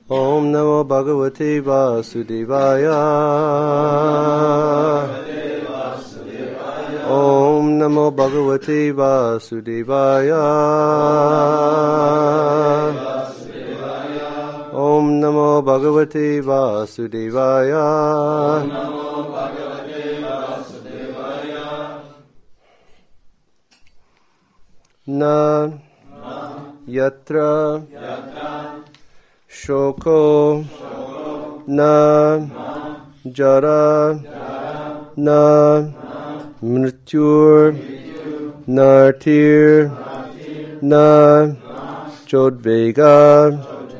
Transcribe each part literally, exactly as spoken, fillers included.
Om Namo Bhagavate Vasudevaya. Om Namo Bhagavate Vasudevaya. Om Namo Bhagavate Vasudevaya. Na yatra shoko na jara na mrityur nartir na chodvega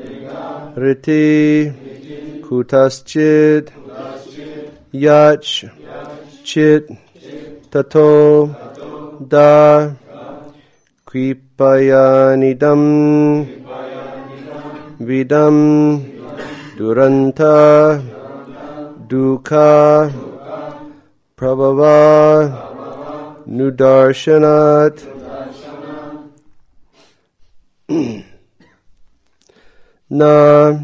riti kutaschid yach chit tato da kripayanidam vidam duranta dukha prabhava nudarshanat na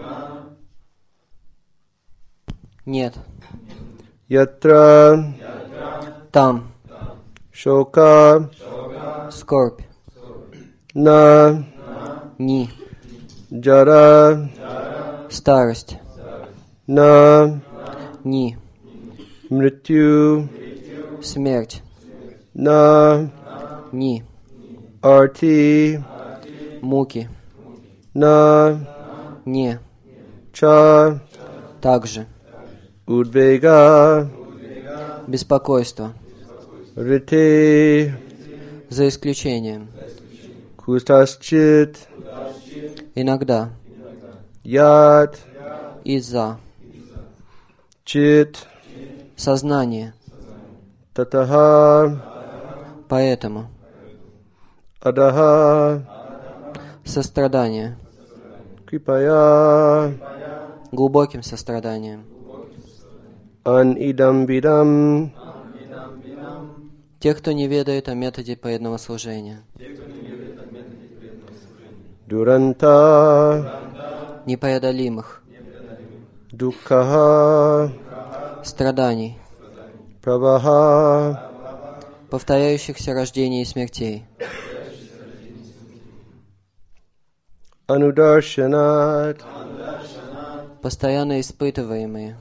нет yatra там shoka скорбь na ни jara старость na ни mrityu смерть na ни arti муки na не cha также udvega беспокойство rite за исключением kustaschit иногда yat из-за chit сознание tataha поэтому adaha сострадание kripaya глубоким состраданием an idam vidam те, кто не ведает о методе преданного служения, duranta непреодолимых dukkha страданий, pravaha повторяющихся рождений и смертей, anudarshanat постоянно испытываемые.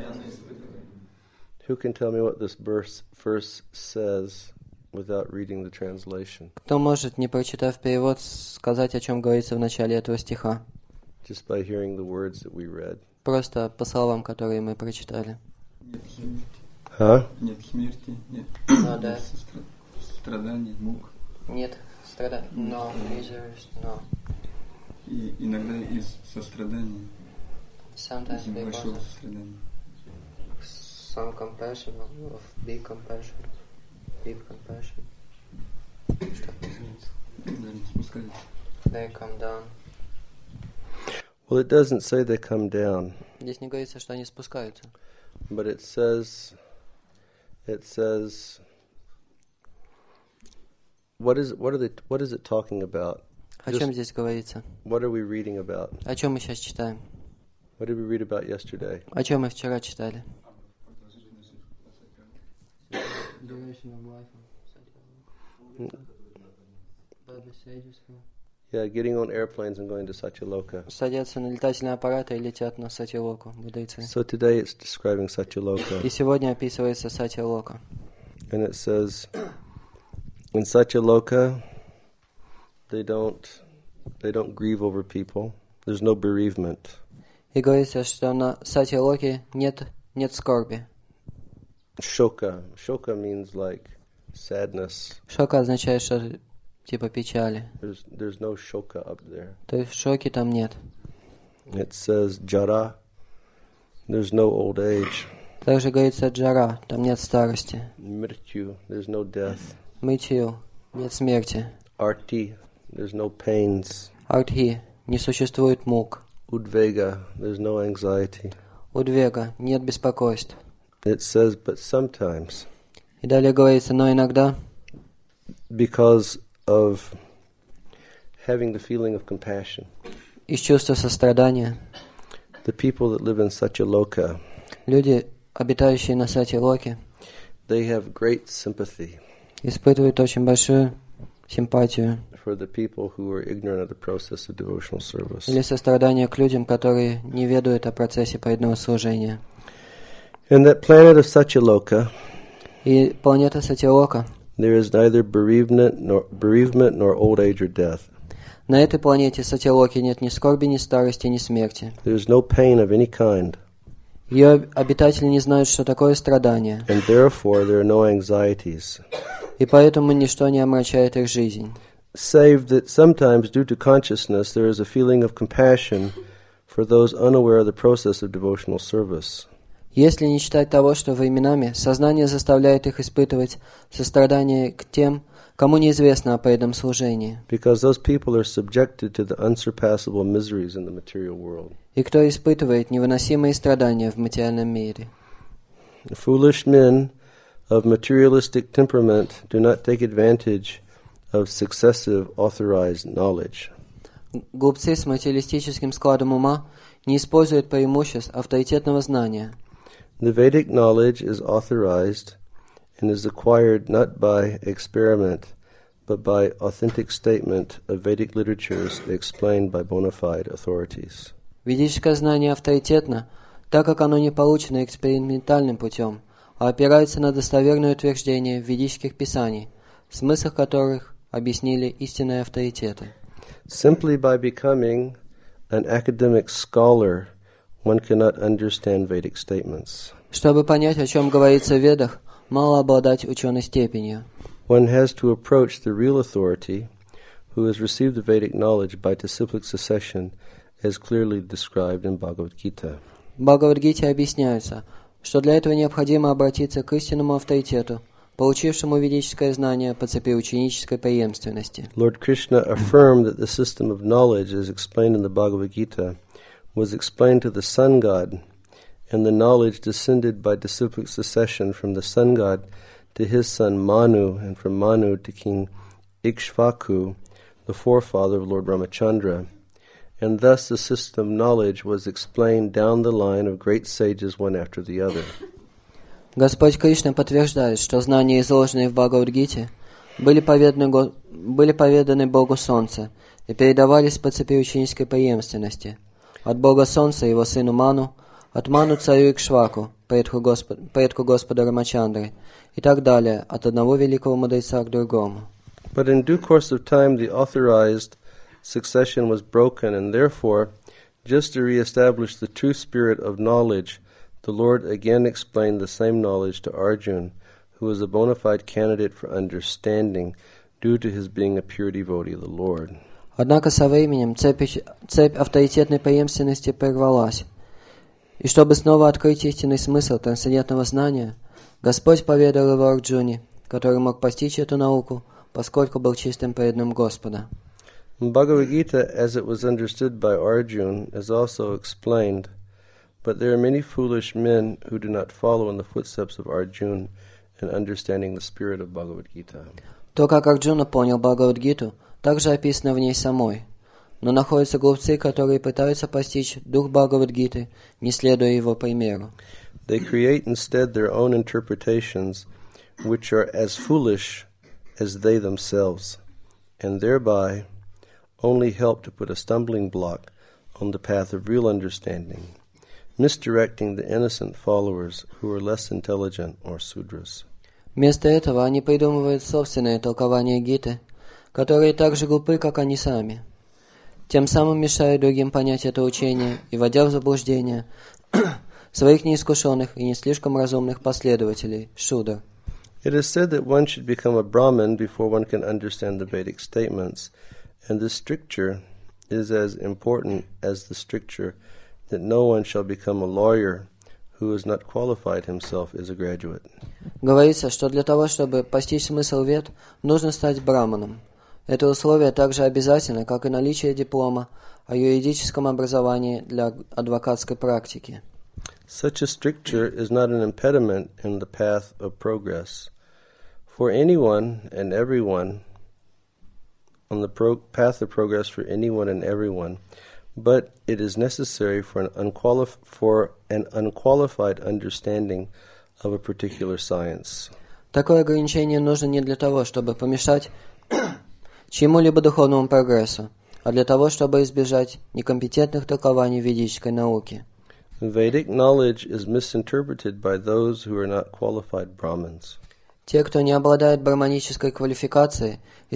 Who can tell me what this verse verse says without reading the translation? Кто может, не прочитав перевод, сказать, о чем говорится в начале этого стиха? Just by hearing the words that we read. Просто по словам, которые мы прочитали. Нет смерти. Huh? Нет смерти, нет No death. страданий, мук. Нет страданий. No miseries. No. И иногда из сострадания, Sometimes из большого because сострадания. some compassion of big compassion, deep compassion. Что это значит? Да, не спускается. They come down. Well, it doesn't say they come down, Здесь не говорится, что они спускаются. but it says, it says, what is what are they? What is it talking about? О чем здесь говорится? What are we reading about? О чем мы сейчас читаем? What did we read about yesterday? О чем мы вчера читали? Yeah, getting on airplanes and going to Satyaloka. Садятся на летательные аппараты и летят на Сатьялоку, мудрецы. So today it's describing Satyaloka. И сегодня описывается Сатьялока. And it says, in Satyaloka, they don't, they don't grieve over people. There's no bereavement. И говорится, что на Сатьялоке нет, нет скорби. Shoka. Shoka means like sadness. Шока означает, что типа печали. There's, there's no shoka up there. То есть шоки там нет. It says jara. There's no old age. Также говорится джара, там нет старости. Mrityu. There's no death. Мытью, нет смерти. Arti. There's no pains. Артхи, не существует мук. Udvega. There's no anxiety. Удвега, нет беспокойств. It says, but sometimes, И далее говорится, но иногда, because of having the feeling of compassion, из чувства сострадания, the people that live in Satyaloka, Люди, обитающие на Сати-Локе, they have great sympathy испытывают очень большую симпатию for the people who are ignorant of the process of devotional service. или сострадание к людям, которые не ведают о процессе преданного служения. In that planet of Satyaloka, И планета Сати-Лока, there is neither bereavement nor, bereavement nor old age or death. на этой планете Сати-Локи нет ни скорби, ни старости, ни смерти. There is no pain of any kind, Ее обитатели не знают, что такое страдание, and therefore there are no anxieties, и поэтому ничто не омрачает их жизнь. save that sometimes due to consciousness there is a feeling of compassion for those unaware of the process of devotional service. Если не считать того, что временами сознание заставляет их испытывать сострадание к тем, кому неизвестно о преданном служении, Because those people are subjected to the unsurpassable miseries in the material world. и кто испытывает невыносимые страдания в материальном мире. Foolish men of materialistic temperament do not take advantage of successive authorized knowledge. Глупцы с материалистическим складом ума не используют преимуществ авторитетного знания. The Vedic knowledge is authorized and is acquired not by experiment, but by authentic statement of Vedic literatures explained by bona fide authorities. Ведическое знание авторитетно, так как оно не получено экспериментальным путем, а опирается на достоверное утверждение ведических писаний, смысл которых объяснили истинные авторитеты. Simply by becoming an academic scholar, one cannot understand Vedic statements. Чтобы понять, о чем говорится в Ведах, мало обладать ученой степенью. One has to approach the real authority who has received the Vedic knowledge by disciplic succession as clearly described in Bhagavad Gita. В Бхагавад-гите объясняется, что для этого необходимо обратиться к истинному авторитету, получившему ведическое знание по цепи ученической преемственности. Lord Krishna affirmed that the system of knowledge as explained in the Bhagavad Gita was explained to the sun god, and the knowledge descended by disciplic succession from the sun god to his son Manu, and from Manu to King Ikshvaku, the forefather of Lord Ramachandra. And thus the system of knowledge was explained down the line of great sages one after the other. Господь Кришна подтверждает, что знания, изложенные в Бхагавад-гите, были поведаны, Го... были поведаны Богу Солнца и передавались по цепи ученической преемственности. От Бога Солнца его сыну Ману, от Ману царю Икшваку, предку, Господ... предку Господа Рамачандры, и так далее, от одного великого мудреца к другому. But in due course of time the authorized succession was broken, and therefore, just to re-establish the true spirit of knowledge, the Lord again explained the same knowledge to Arjuna, who was a bona fide candidate for understanding due to his being a pure devotee of the Lord. Однако со временем цепь, цепь авторитетной преемственности прервалась, и чтобы снова открыть истинный смысл трансцендентного знания, Господь поведал его Арджуне, который мог постичь эту науку, поскольку был чистым преданным Господа. Bhagavad Gita, as it was understood by Arjuna, is also explained, but there are many foolish men who do not follow in the footsteps of Arjuna in understanding the spirit of Bhagavad Gita. То, как Арджуна понял Бхагавад-гиту, также описано в ней самой. Но находятся глупцы, которые пытаются постичь дух Бхагавад-гиты, не следуя его примеру. They create instead their own interpretations, which are as foolish as they themselves, and thereby only help to put a stumbling block on the path of real understanding, misdirecting the innocent followers who are less intelligent or sudras. Вместо этого они придумывают собственное толкование Гиты, которые так же глупы, как они сами. Тем самым мешая другим понять это учение и вводя в заблуждение своих неискушенных и не слишком разумных последователей, шудр. It is said that one should become a Brahmin before one can understand the Vedic statements, and this stricture is as important as the stricture that no one shall become a lawyer who has not qualified himself as a graduate. Говорится, что для того, чтобы постичь смысл вед, нужно стать браманом. Это условие так же обязательно, как и наличие диплома о юридическом образовании для адвокатской практики. Such a stricture is not an impediment in the path of progress. For anyone and everyone, on the pro- path of progress for anyone and everyone, but it is necessary for an, unqualif- for an unqualified understanding of a particular science. Такое ограничение нужно не для того, чтобы помешать чьему-либо духовному прогрессу, а для того, чтобы избежать некомпетентных толкований ведической науки. Vedic knowledge is misinterpreted by those who are not qualified Brahmins. Те, кто не обладает брахманической квалификацией,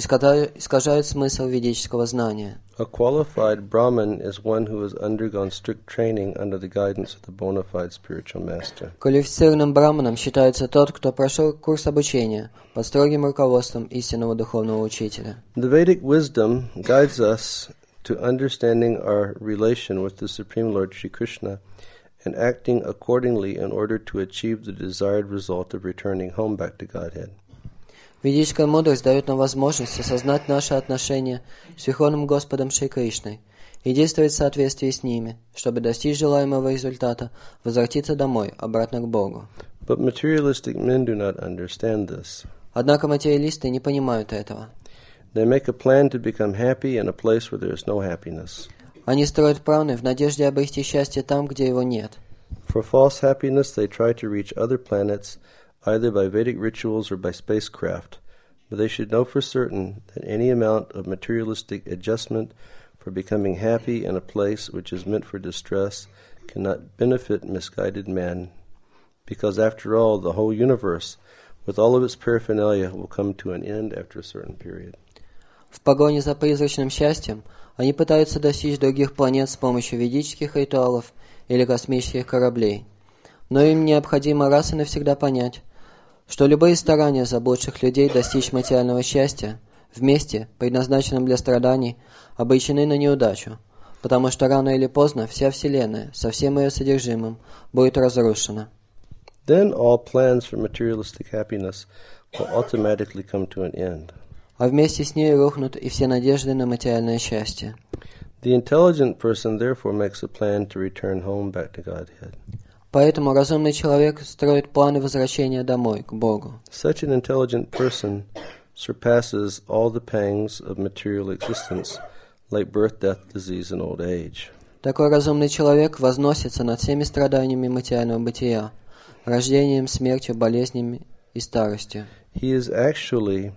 искажают смысл ведического знания. A qualified Brahmin is one who has undergone strict training under the guidance of the bona fide spiritual master. Квалифицированным браманом считается тот, кто прошел курс обучения под строгим руководством истинного духовного учителя. The Vedic wisdom guides us to understanding our relation with the Supreme Lord Shri Krishna and acting accordingly in order to achieve the desired result of returning home back to Godhead. Ведическая мудрость дает нам возможность осознать наши отношения с Верховным Господом Шри Кришной и действовать в соответствии с ними, чтобы достичь желаемого результата, возвратиться домой, обратно к Богу. But materialistic men do not understand this. Однако материалисты не понимают этого. They make a plan to become happy in a place where there is no happiness. Они строят планы в надежде обрести счастье там, где его нет. For false happiness, they try to reach other planets either by Vedic rituals or by spacecraft, but they should know for certain that any amount of materialistic adjustment for becoming happy in a place which is meant for distress cannot benefit misguided man, because after all, the whole universe, with all of its paraphernalia, will come to an end after a certain period. В погоне за призрачным счастьем они пытаются достичь других планет с помощью ведических ритуалов или космических кораблей. Но им необходимо раз и навсегда понять, что любые старания заблудших людей достичь материального счастья в месте, предназначенном для страданий, обречены на неудачу, потому что рано или поздно вся Вселенная со всем ее содержимым будет разрушена. Then all plans for materialistic happiness will automatically come to an end. А вместе с ней рухнут и все надежды на материальное счастье. The intelligent person therefore makes a plan to return home back to Godhead. Поэтому разумный человек строит планы возвращения домой, к Богу. Such an intelligent person surpasses all the pangs of material existence, like birth, death, disease, and old age. Такой разумный человек возносится над всеми страданиями материального бытия, рождением, смертью, болезнями и старостью. He is actually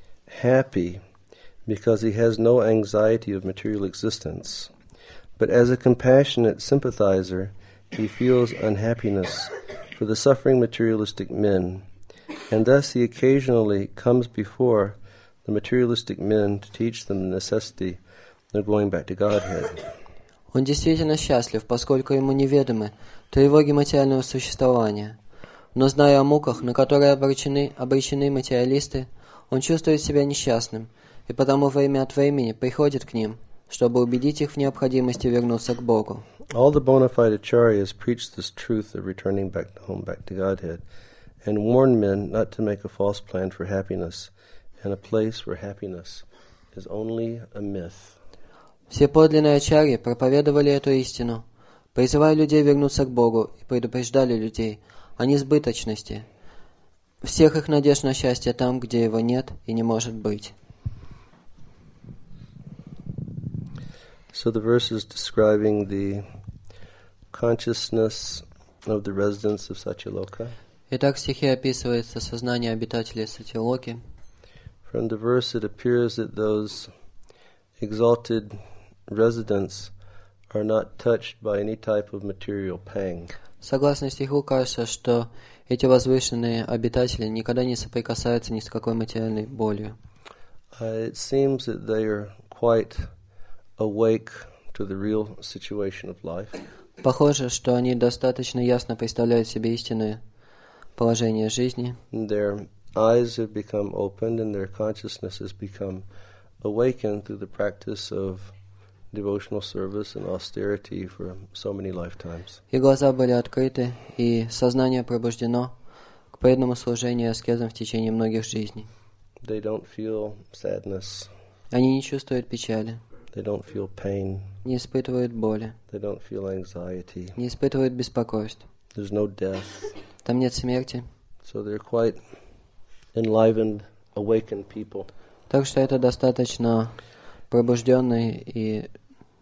happy because he has no anxiety of material existence, but as a compassionate sympathizer, he feels unhappiness for the suffering materialistic men, and thus he occasionally comes before the materialistic men to teach them the necessity of going back to Godhead. Он действительно счастлив, поскольку ему неведомы тревоги материального существования. Но зная о муках, на которые обречены, обречены материалисты, он чувствует себя несчастным, и потому время от времени приходит к ним, чтобы убедить их в необходимости вернуться к Богу. All the bona fide acharyas preach this truth of returning back home, back to Godhead, and warn men not to make a false plan for happiness in a place where happiness is only a myth. Все подлинные ачарьи проповедовали эту истину, призывая людей вернуться к Богу и предупреждали людей о несбыточности всех их надежд на счастье там, где его нет и не может быть. So the verse is describing the consciousness of the residents of Satyaloka. Итак, в стихе описывается сознание обитателей Сатьялоки. From the verse it appears that those exalted residents are not touched by any type of material pang. Согласно стиху, кажется, что эти возвышенные обитатели никогда не соприкасаются ни с какой материальной болью. Uh, it seems that they are quite awake to the real situation of life. Похоже, что они достаточно ясно представляют себе истинное положение жизни. Their eyes have become opened and their consciousness has become awakened through the practice of devotional service and austerity for so many lifetimes. И глаза были открыты, и сознание пробуждено к преданному служению и аскезам в течение многих жизней. They don't feel sadness. Они не чувствуют печали, They don't feel pain. не испытывают боли, They don't feel anxiety. не испытывают беспокойств. There's no death. Там нет смерти. So they're quite enlivened, awakened people. Так что это достаточно пробужденные и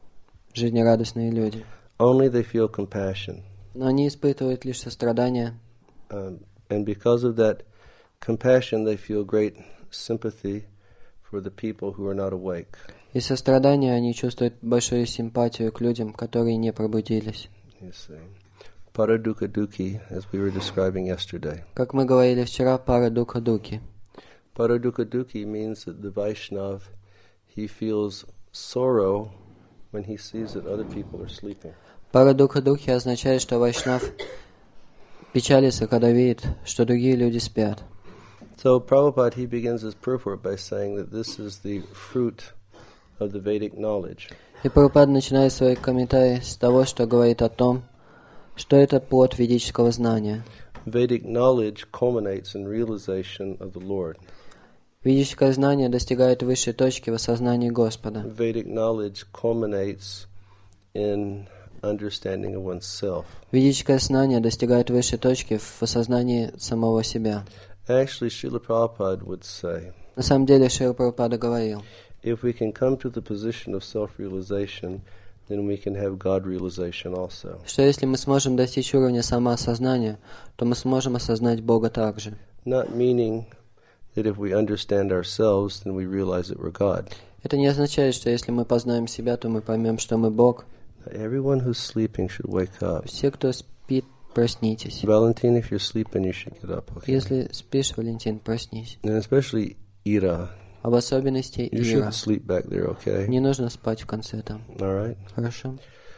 жизнерадостные люди. Only they feel compassion. Но они испытывают лишь сострадание, Um, and because of that compassion, they feel great sympathy for the people who are not awake. и сострадание они чувствуют большую симпатию к людям, которые не пробудились. You see. Paradukha Dukhi, as we were describing yesterday. Как мы говорили вчера, пара духа дуки. Paradukha Dukhi means that the Vaishnav, he feels sorrow when he sees that other people are sleeping. Пара духа духи означает, что вайшнав печалится, когда видит, что другие люди спят. So Prabhupada, he begins his purport by saying that this is the fruit of the Vedic knowledge. И Прабхупада начинает свои комментарии с того, что говорит о том, что это плод ведического знания. Vedic knowledge culminates in realization of the Lord. Ведическое знание достигает высшей точки в осознании Господа. Vedic knowledge culminates in understanding of oneself. Ведическое знание достигает высшей точки в осознании самого себя. Actually, Srila Prabhupada would say, На самом деле, Шрила Прабхупада говорил, if we can come to the position of self-realization, then we can have God realization also. что если мы сможем достичь уровня самоосознания, то мы сможем осознать Бога также. Not meaning that if we understand ourselves, then we realize that we're God. Это не означает, что если мы познаем себя, то мы поймем, что мы Бог. Everyone who's sleeping should wake up. Все, кто спит, проснитесь. Valentine, if you're sleeping, you should get up, okay? Если спишь, Валентин, проснись. And especially Ira. Об особенности You Ира. shouldn't sleep back there, okay? Не нужно спать в конце там. All right? Хорошо?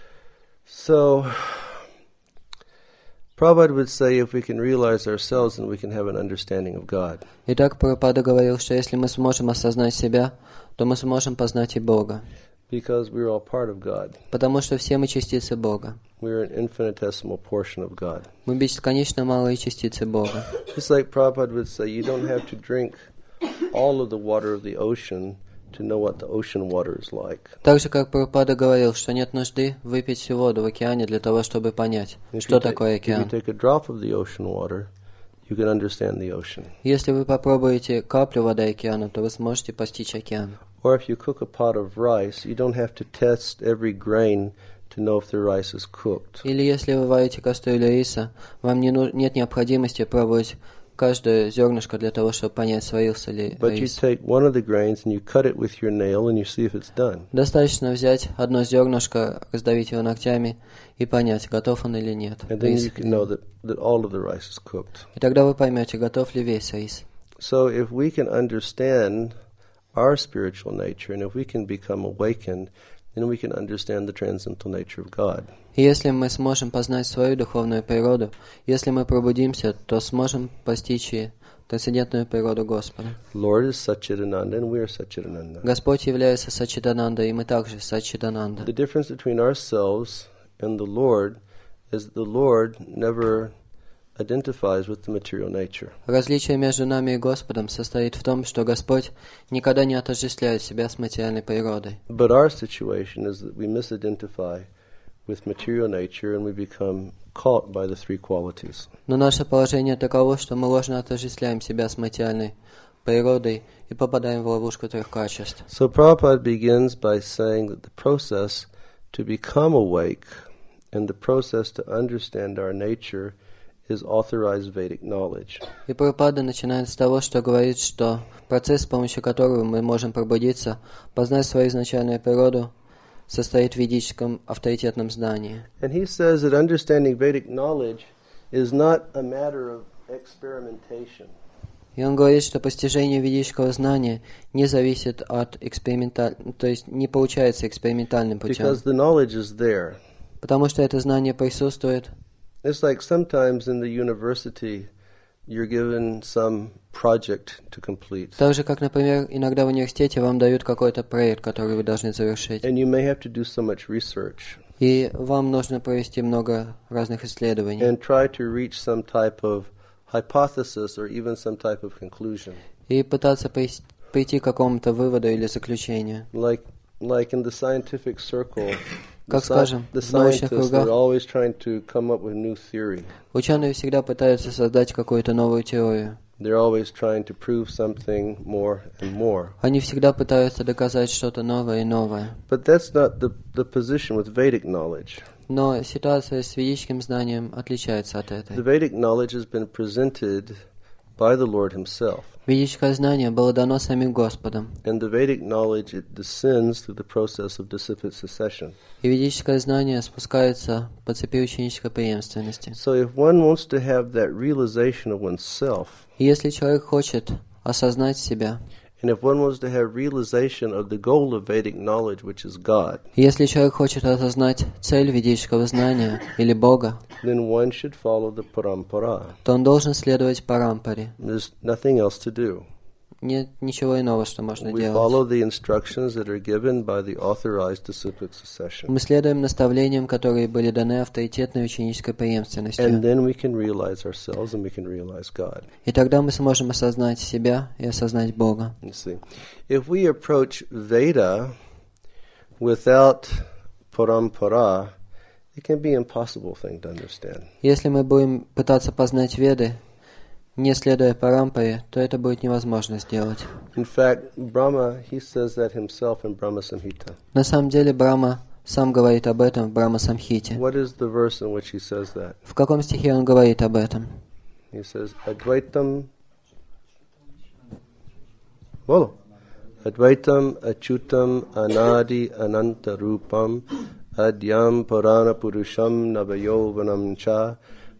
So, Prabhupada would say if we can realize ourselves, then we can have an understanding of God. Итак, Прабхупада говорил, что если мы сможем осознать себя, то мы сможем познать и Бога. Because we're all part of God. Потому что все мы частицы Бога. We're an infinitesimal portion of God. Мы бесконечно малые частицы Бога. Just like Prabhupada would say, you don't have to drink all of the water of the ocean to know what the ocean water is like. Так же, как Прабхупада говорил, что нет нужды выпить всю воду в океане для того, чтобы понять, If что you, такое take, if you океан. take a drop of the ocean water, you can understand the ocean. Если вы попробуете каплю воды океана, то вы сможете постичь океан. Or if you cook a pot of rice, you don't have to test every grain to know if the rice is cooked. Или если вы варите кастрюлю риса, вам не ну, нет необходимости пробовать каждое зернышко для того, чтобы понять, сварился ли But you рис. take one of the grains and you cut it with your nail and you see if it's done. Достаточно взять одно зернышко, раздавить его ногтями и понять, готов он или нет. And then Рис. you can know that, that all of the rice is cooked. И тогда вы поймете, готов ли весь рис. So if we can understand our spiritual nature and if we can become awakened, then we can understand the transcendental nature of God. И если мы сможем познать свою духовную природу, если мы пробудимся, то сможем постичь и трансцендентную природу Господа. Lord is Satchidananda and we are Satchidananda. Господь является Саччидананда, и мы также Саччидананда. The difference between ourselves and the Lord is that the Lord never identifies with the material nature. Различие между нами и Господом состоит в том, что Господь никогда не отождествляет себя с материальной природой. But our situation is that we misidentify with material nature and we become caught by the three qualities. Но наше положение таково, что мы ложно отождествляем себя с материальной природой и попадаем в ловушку трех качеств. So Prabhupada begins by saying that the process to become awake and the process to understand our nature is authorized Vedic knowledge. И Прабхупада начинает с того, что говорит, что процесс, с помощью которого мы можем пробудиться, познать свою изначальную природу, состоит в ведическом авторитетном знании. And he says that understanding Vedic knowledge is not a matter of experimentation. И он говорит, что постижение ведического знания не зависит от экспериментального, то есть не получается экспериментальным путем. Because the knowledge is there. Потому что это знание присутствует. It's like sometimes in the university you're given some project to complete. Так же, как, например, иногда в университете вам дают какой-то проект, который вы должны завершить. And you may have to do so much research. И вам нужно провести много разных исследований. And try to reach some type of hypothesis or even some type of conclusion. И пытаться прийти к какому-то выводу или заключению. Like, like in the scientific circle, Как the, скажем, the в научных scientists кругах are always trying to come up with new theory. ученые всегда пытаются создать какую-то новую теорию. They're always trying to prove something more and more. Они всегда пытаются доказать что-то новое и новое. But that's not the, the position with Vedic knowledge. Но ситуация с ведическим знанием отличается от этой. The Vedic knowledge has been presented by the Lord Himself. Ведическое знание было дано самим Господом. And the Vedic knowledge, it descends through the process of disciplic succession. И ведическое знание спускается по цепи ученической преемственности. So if one wants to have that realization of oneself, И если человек хочет осознать себя, and if one wants to have realization of the goal of Vedic knowledge, which is God, и если человек хочет осознать цель ведического знания или Бога, then one should follow the parampara. то он должен следовать парампаре. There's nothing else to do. Нет ничего иного, что можно We делать. follow the instructions that are given by the authorized disciplic succession. Мы следуем наставлениям, которые были даны авторитетной ученической And преемственностью. then we can realize ourselves and we can realize God. И тогда мы сможем осознать себя и осознать Бога. You see, if we approach Veda without parampara, it can be an impossible thing to understand. Если мы будем пытаться познать Веды, не следуя парампаре, то это будет невозможно сделать. In fact, Brahma, he says that himself in Brahma Samhita. На самом деле Брахма сам говорит об этом в Брахма Самхите. What is the verse in which he says that? В каком стихе он говорит об этом? He says, Advaitam, Bolo. Advaitam Achutam Anadi Ananta Rupam Adyam Purana Purusham Navayovanam Cha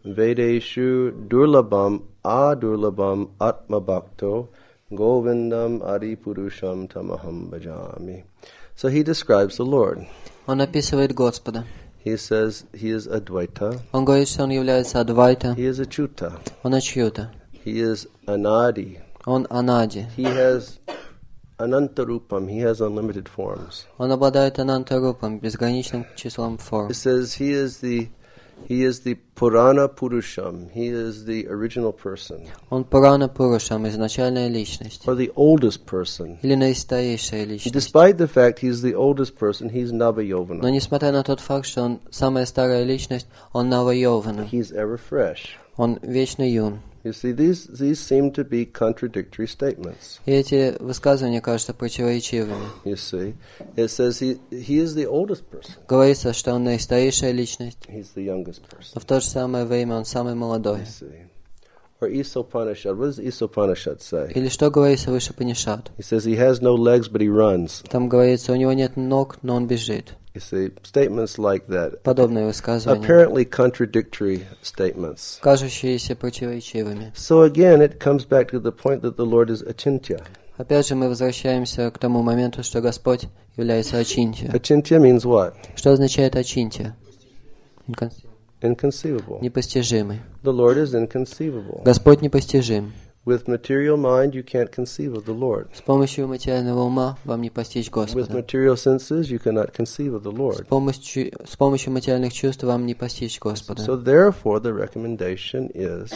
Vedeshu Durlabam Adurlabam Atma Bhakto Govindam Adi Purusham Tamaham Bhajami. So he describes the Lord. Он описывает Господа. He says he is Advaita, Он говорит, что он является Адвайта, he is Achuta, он Ачьюта, he is Anadi, он Анади. he has Anantarupam, he has unlimited forms. Он обладает Анантарупом, безграничным числом форм. It says he is the he is the Purana Purusham, he is the original person, Он Пурана Пурушам, изначальная личность. or the oldest person. Или наистоящая личность. Despite the fact he's the oldest person, he's Но Navayovana. несмотря на тот факт, что он самая старая личность, он Навайована. He's ever fresh. Он вечно юн. You see, these these seem to be contradictory statements. И эти высказывания кажутся противоречивыми. You see, it says he he is the oldest person. Говорится, что он наистоящая личность, He's the youngest person. но в то же самое время он самый молодой. You see, or Isopanishad. What does Isopanishad say? Или что говорится выше Панишат? He says he has no legs, but he runs. Там говорится, у него нет ног, но он бежит. You see, statements like that, Подобные высказывания, apparently contradictory statements. кажущиеся противоречивыми. So again, it comes back to the point that the Lord is Achintya. Опять же мы возвращаемся к тому моменту, что Господь является Ачинтия. Achintya means what? Что означает Ачинтия? Инкон- Inconceivable. Непостижимый. The Lord is inconceivable. Господь непостижим. With material mind, you can't conceive of the Lord. С помощью материального ума вам не постичь With Господа. material senses, you cannot conceive of the С Lord. помощью, с помощью материальных чувств вам не постичь Господа. So therefore, the recommendation is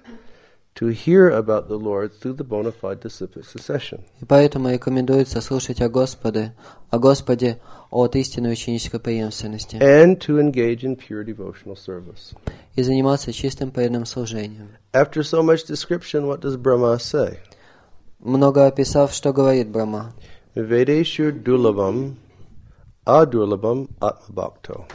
to hear about the Lord through the bona fide disciplic succession. И поэтому рекомендуется слушать о Господе, о Господе от истинной ученической преемственности And to engage in pure devotional service. и заниматься чистым преданным служением. After so much description, what does Brahma say? Много описав, что говорит Брахма. Vedeshu durlabam adurlabam atmabhakto.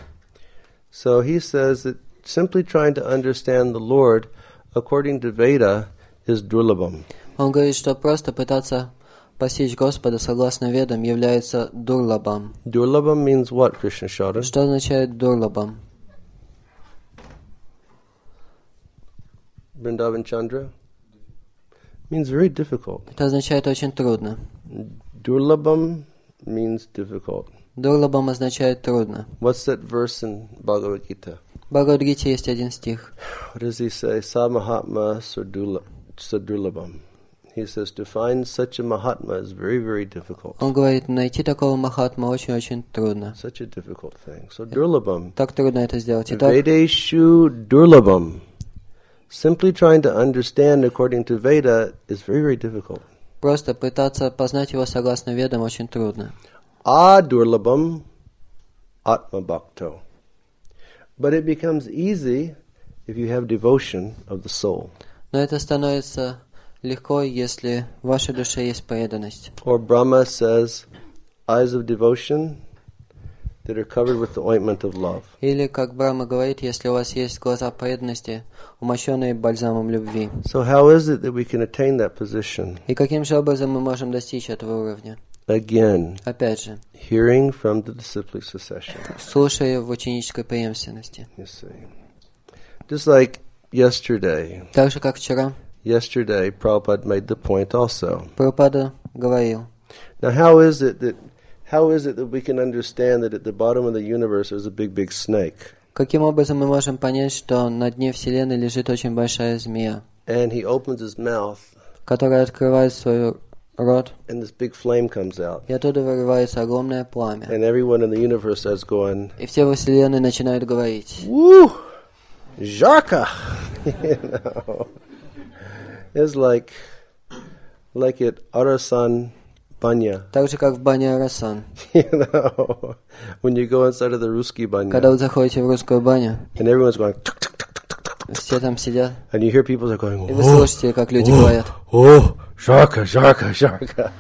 So he says that simply trying to understand the Lord according to Veda is durlabam. Он говорит, что просто пытаться постичь Господа согласно Ведам является дурлабам. Durlabam means what, Krishna Shara? Что означает дурлабам? Vrindavan Chandra? Means very difficult. Это означает очень трудно. Durlabam means difficult. Дурлабам означает трудно. What's that verse in Bhagavad Gita? В Бхагавад-гите есть один стих. What does he say? Sa Mahatma Sadurlabam. He says to find such a Mahatma is very, very difficult. Он говорит, найти такого Махатма очень-очень трудно. Such a difficult thing. So Durlabam. Так трудно это сделать. Итак, Vedeshu Durlabam. Simply trying to understand according to Veda is very, very difficult. просто пытаться познать его согласно Ведам очень трудно. Adurlabam Atma Bhakto. But it becomes easy if you have devotion of the soul. Но это становится легко, если в вашей душе есть преданность. Or Brahma says, eyes of devotion that are covered with the ointment of love. Или, как Брахма говорит, если у вас есть глаза преданности, умощенные бальзамом любви. So how is it that we can attain that position? И каким же образом мы можем достичь этого уровня? Again, Опять же, hearing from the disciplic succession. слушая в ученической преемственности. You see. Just like yesterday. Так же, как вчера, Yesterday, Prabhupada made the point also. Прабхупада говорил, Now, how is it that how is it that we can understand that at the bottom of the universe there's a big, big snake? каким образом мы можем понять, что на дне Вселенной лежит очень большая змея, And he opens his mouth, которая открывает свой рот, and this big flame comes out. и оттуда вырывается огромное пламя. And everyone in the universe starts going, И все во Вселенной начинают говорить: "Woo! Jarka!" You know? It's like, like at Arasan Banya. так же, как в бане Арасан. You know, when you go inside of the Ruski Banya, Когда вы заходите в русскую баню, and everyone's going, tuk, tuk, tuk, tuk, tuk, tuk, все там сидят, and you hear people are going, и вы "Oh, слышите, как люди говорят: oh, Jarka, Jarka, Jarka."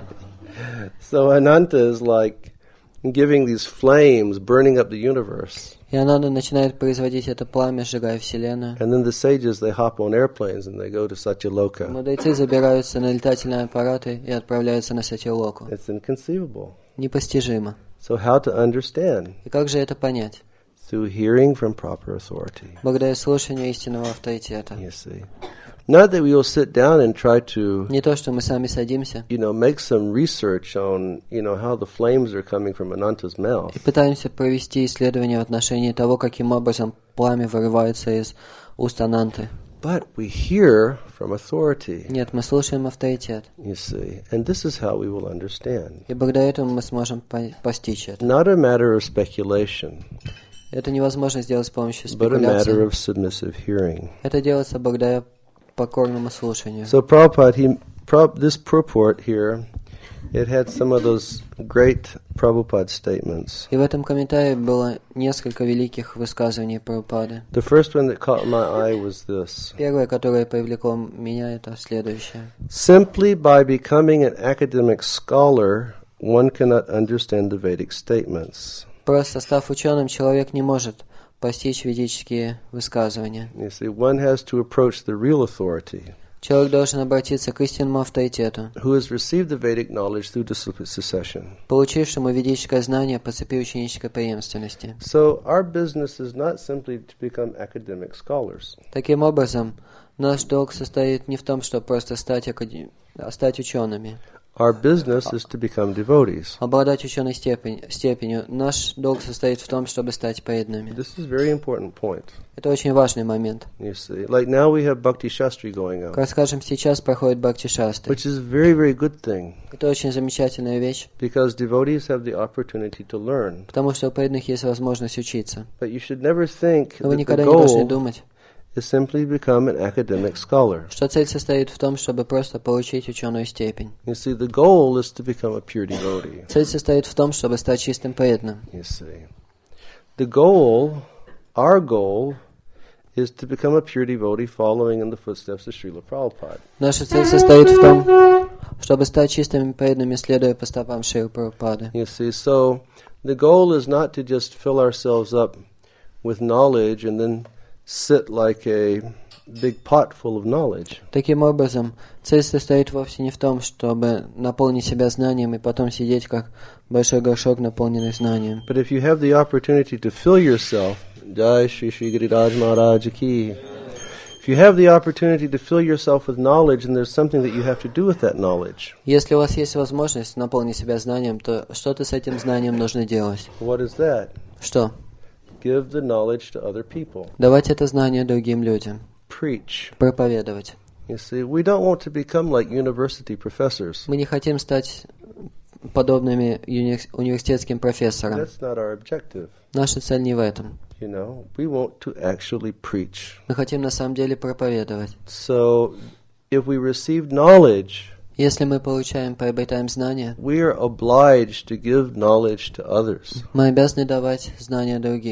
So Ananta is like giving these flames, burning up the universe. И Ананда начинает производить это пламя, сжигая Вселенную. And then the sages, they hop on airplanes and they go to Satyaloka. Мудрецы забираются на летательные аппараты и отправляются на Сатьялоку. It's inconceivable. Непостижимо. So how to understand? И как же это понять? Through hearing from proper authority. Благодаря слушанию истинного авторитета. You see. Not that we will sit down and try to, Не то, что мы сами садимся you know, make some research on, you know, how the flames are coming from Ananta's mouth. и пытаемся провести исследование в отношении того, каким образом пламя вырывается из уст Ананты. But we hear from authority, Нет, мы слушаем авторитет. you see. And this is how we will understand. И благодаря этому мы сможем по- постичь это. Not a matter of speculation, Это невозможно сделать с помощью but a matter спекуляции. of submissive hearing. Это делается благодаря покорному слушанию. So Prabhupada, he, Prab, this purport here, it had some of those great Prabhupada statements. И в этом комментарии было несколько великих высказываний Прабхупады. The first one that caught my eye was this. Первое, которое привлекло меня, это следующее. Simply by becoming an academic scholar, one cannot understand the Vedic statements. Просто став ученым, человек не может постичь ведические высказывания. You see, one has to approach the real authority, Человек должен обратиться к истинному авторитету, who has received the Vedic knowledge through disciplic succession. получившему ведическое знание по цепи ученической преемственности. So our business is not simply to become academic scholars. Таким образом, наш долг состоит не в том, чтобы просто стать, акаде... а стать учеными, Our business is to become devotees. обладать ученой степень... степенью. Наш долг состоит в том, чтобы стать преданными. This is a very important point. Это очень важный момент. You see, like now we have Bhakti Shastri going on, Как скажем, сейчас проходит Бхакти Шастри. which is a very, very good thing Это очень замечательная вещь, because devotees have the opportunity to learn. потому что у преданных есть возможность учиться. But you should never think Но вы that the никогда не должны goal думать, is simply become an academic scholar. что цель состоит в том, чтобы просто получить ученую степень. You see, the goal is to become a pure devotee. Цель состоит в том, чтобы стать чистым преданным. You see, the goal, our goal, is to become a pure devotee following in the footsteps of Srila Prabhupada. Наша цель состоит в том, чтобы стать чистыми преданными, следуя по стопам Шрилы Прабхупады. You see, so the goal is not to just fill ourselves up with knowledge and then sit like a big pot full of knowledge. Таким образом, цель состоит вовсе не в том, чтобы наполнить себя знанием и потом сидеть как большой горшок, наполненный знанием. But if you have the opportunity to fill yourself, Jai Shri Shri Giriraj Maharaj Ki, if you have the opportunity to fill yourself with knowledge, then there's something that you have to do with that knowledge. Если у вас есть возможность наполнить себя знанием, то что-то с этим знанием нужно делать. What is that? Что? Give the knowledge to other people. Давать это знание другим людям. Preach. Проповедовать. You see, we don't want to become like university professors. Мы не хотим стать подобными уни- университетским профессорам. That's not our objective. Наша цель не в этом. You know, we want to actually preach. Мы хотим на самом деле проповедовать. So, if we receive knowledge, Если мы получаем, приобретаем знания, we are obliged to give knowledge to others. мы обязаны давать знания другим.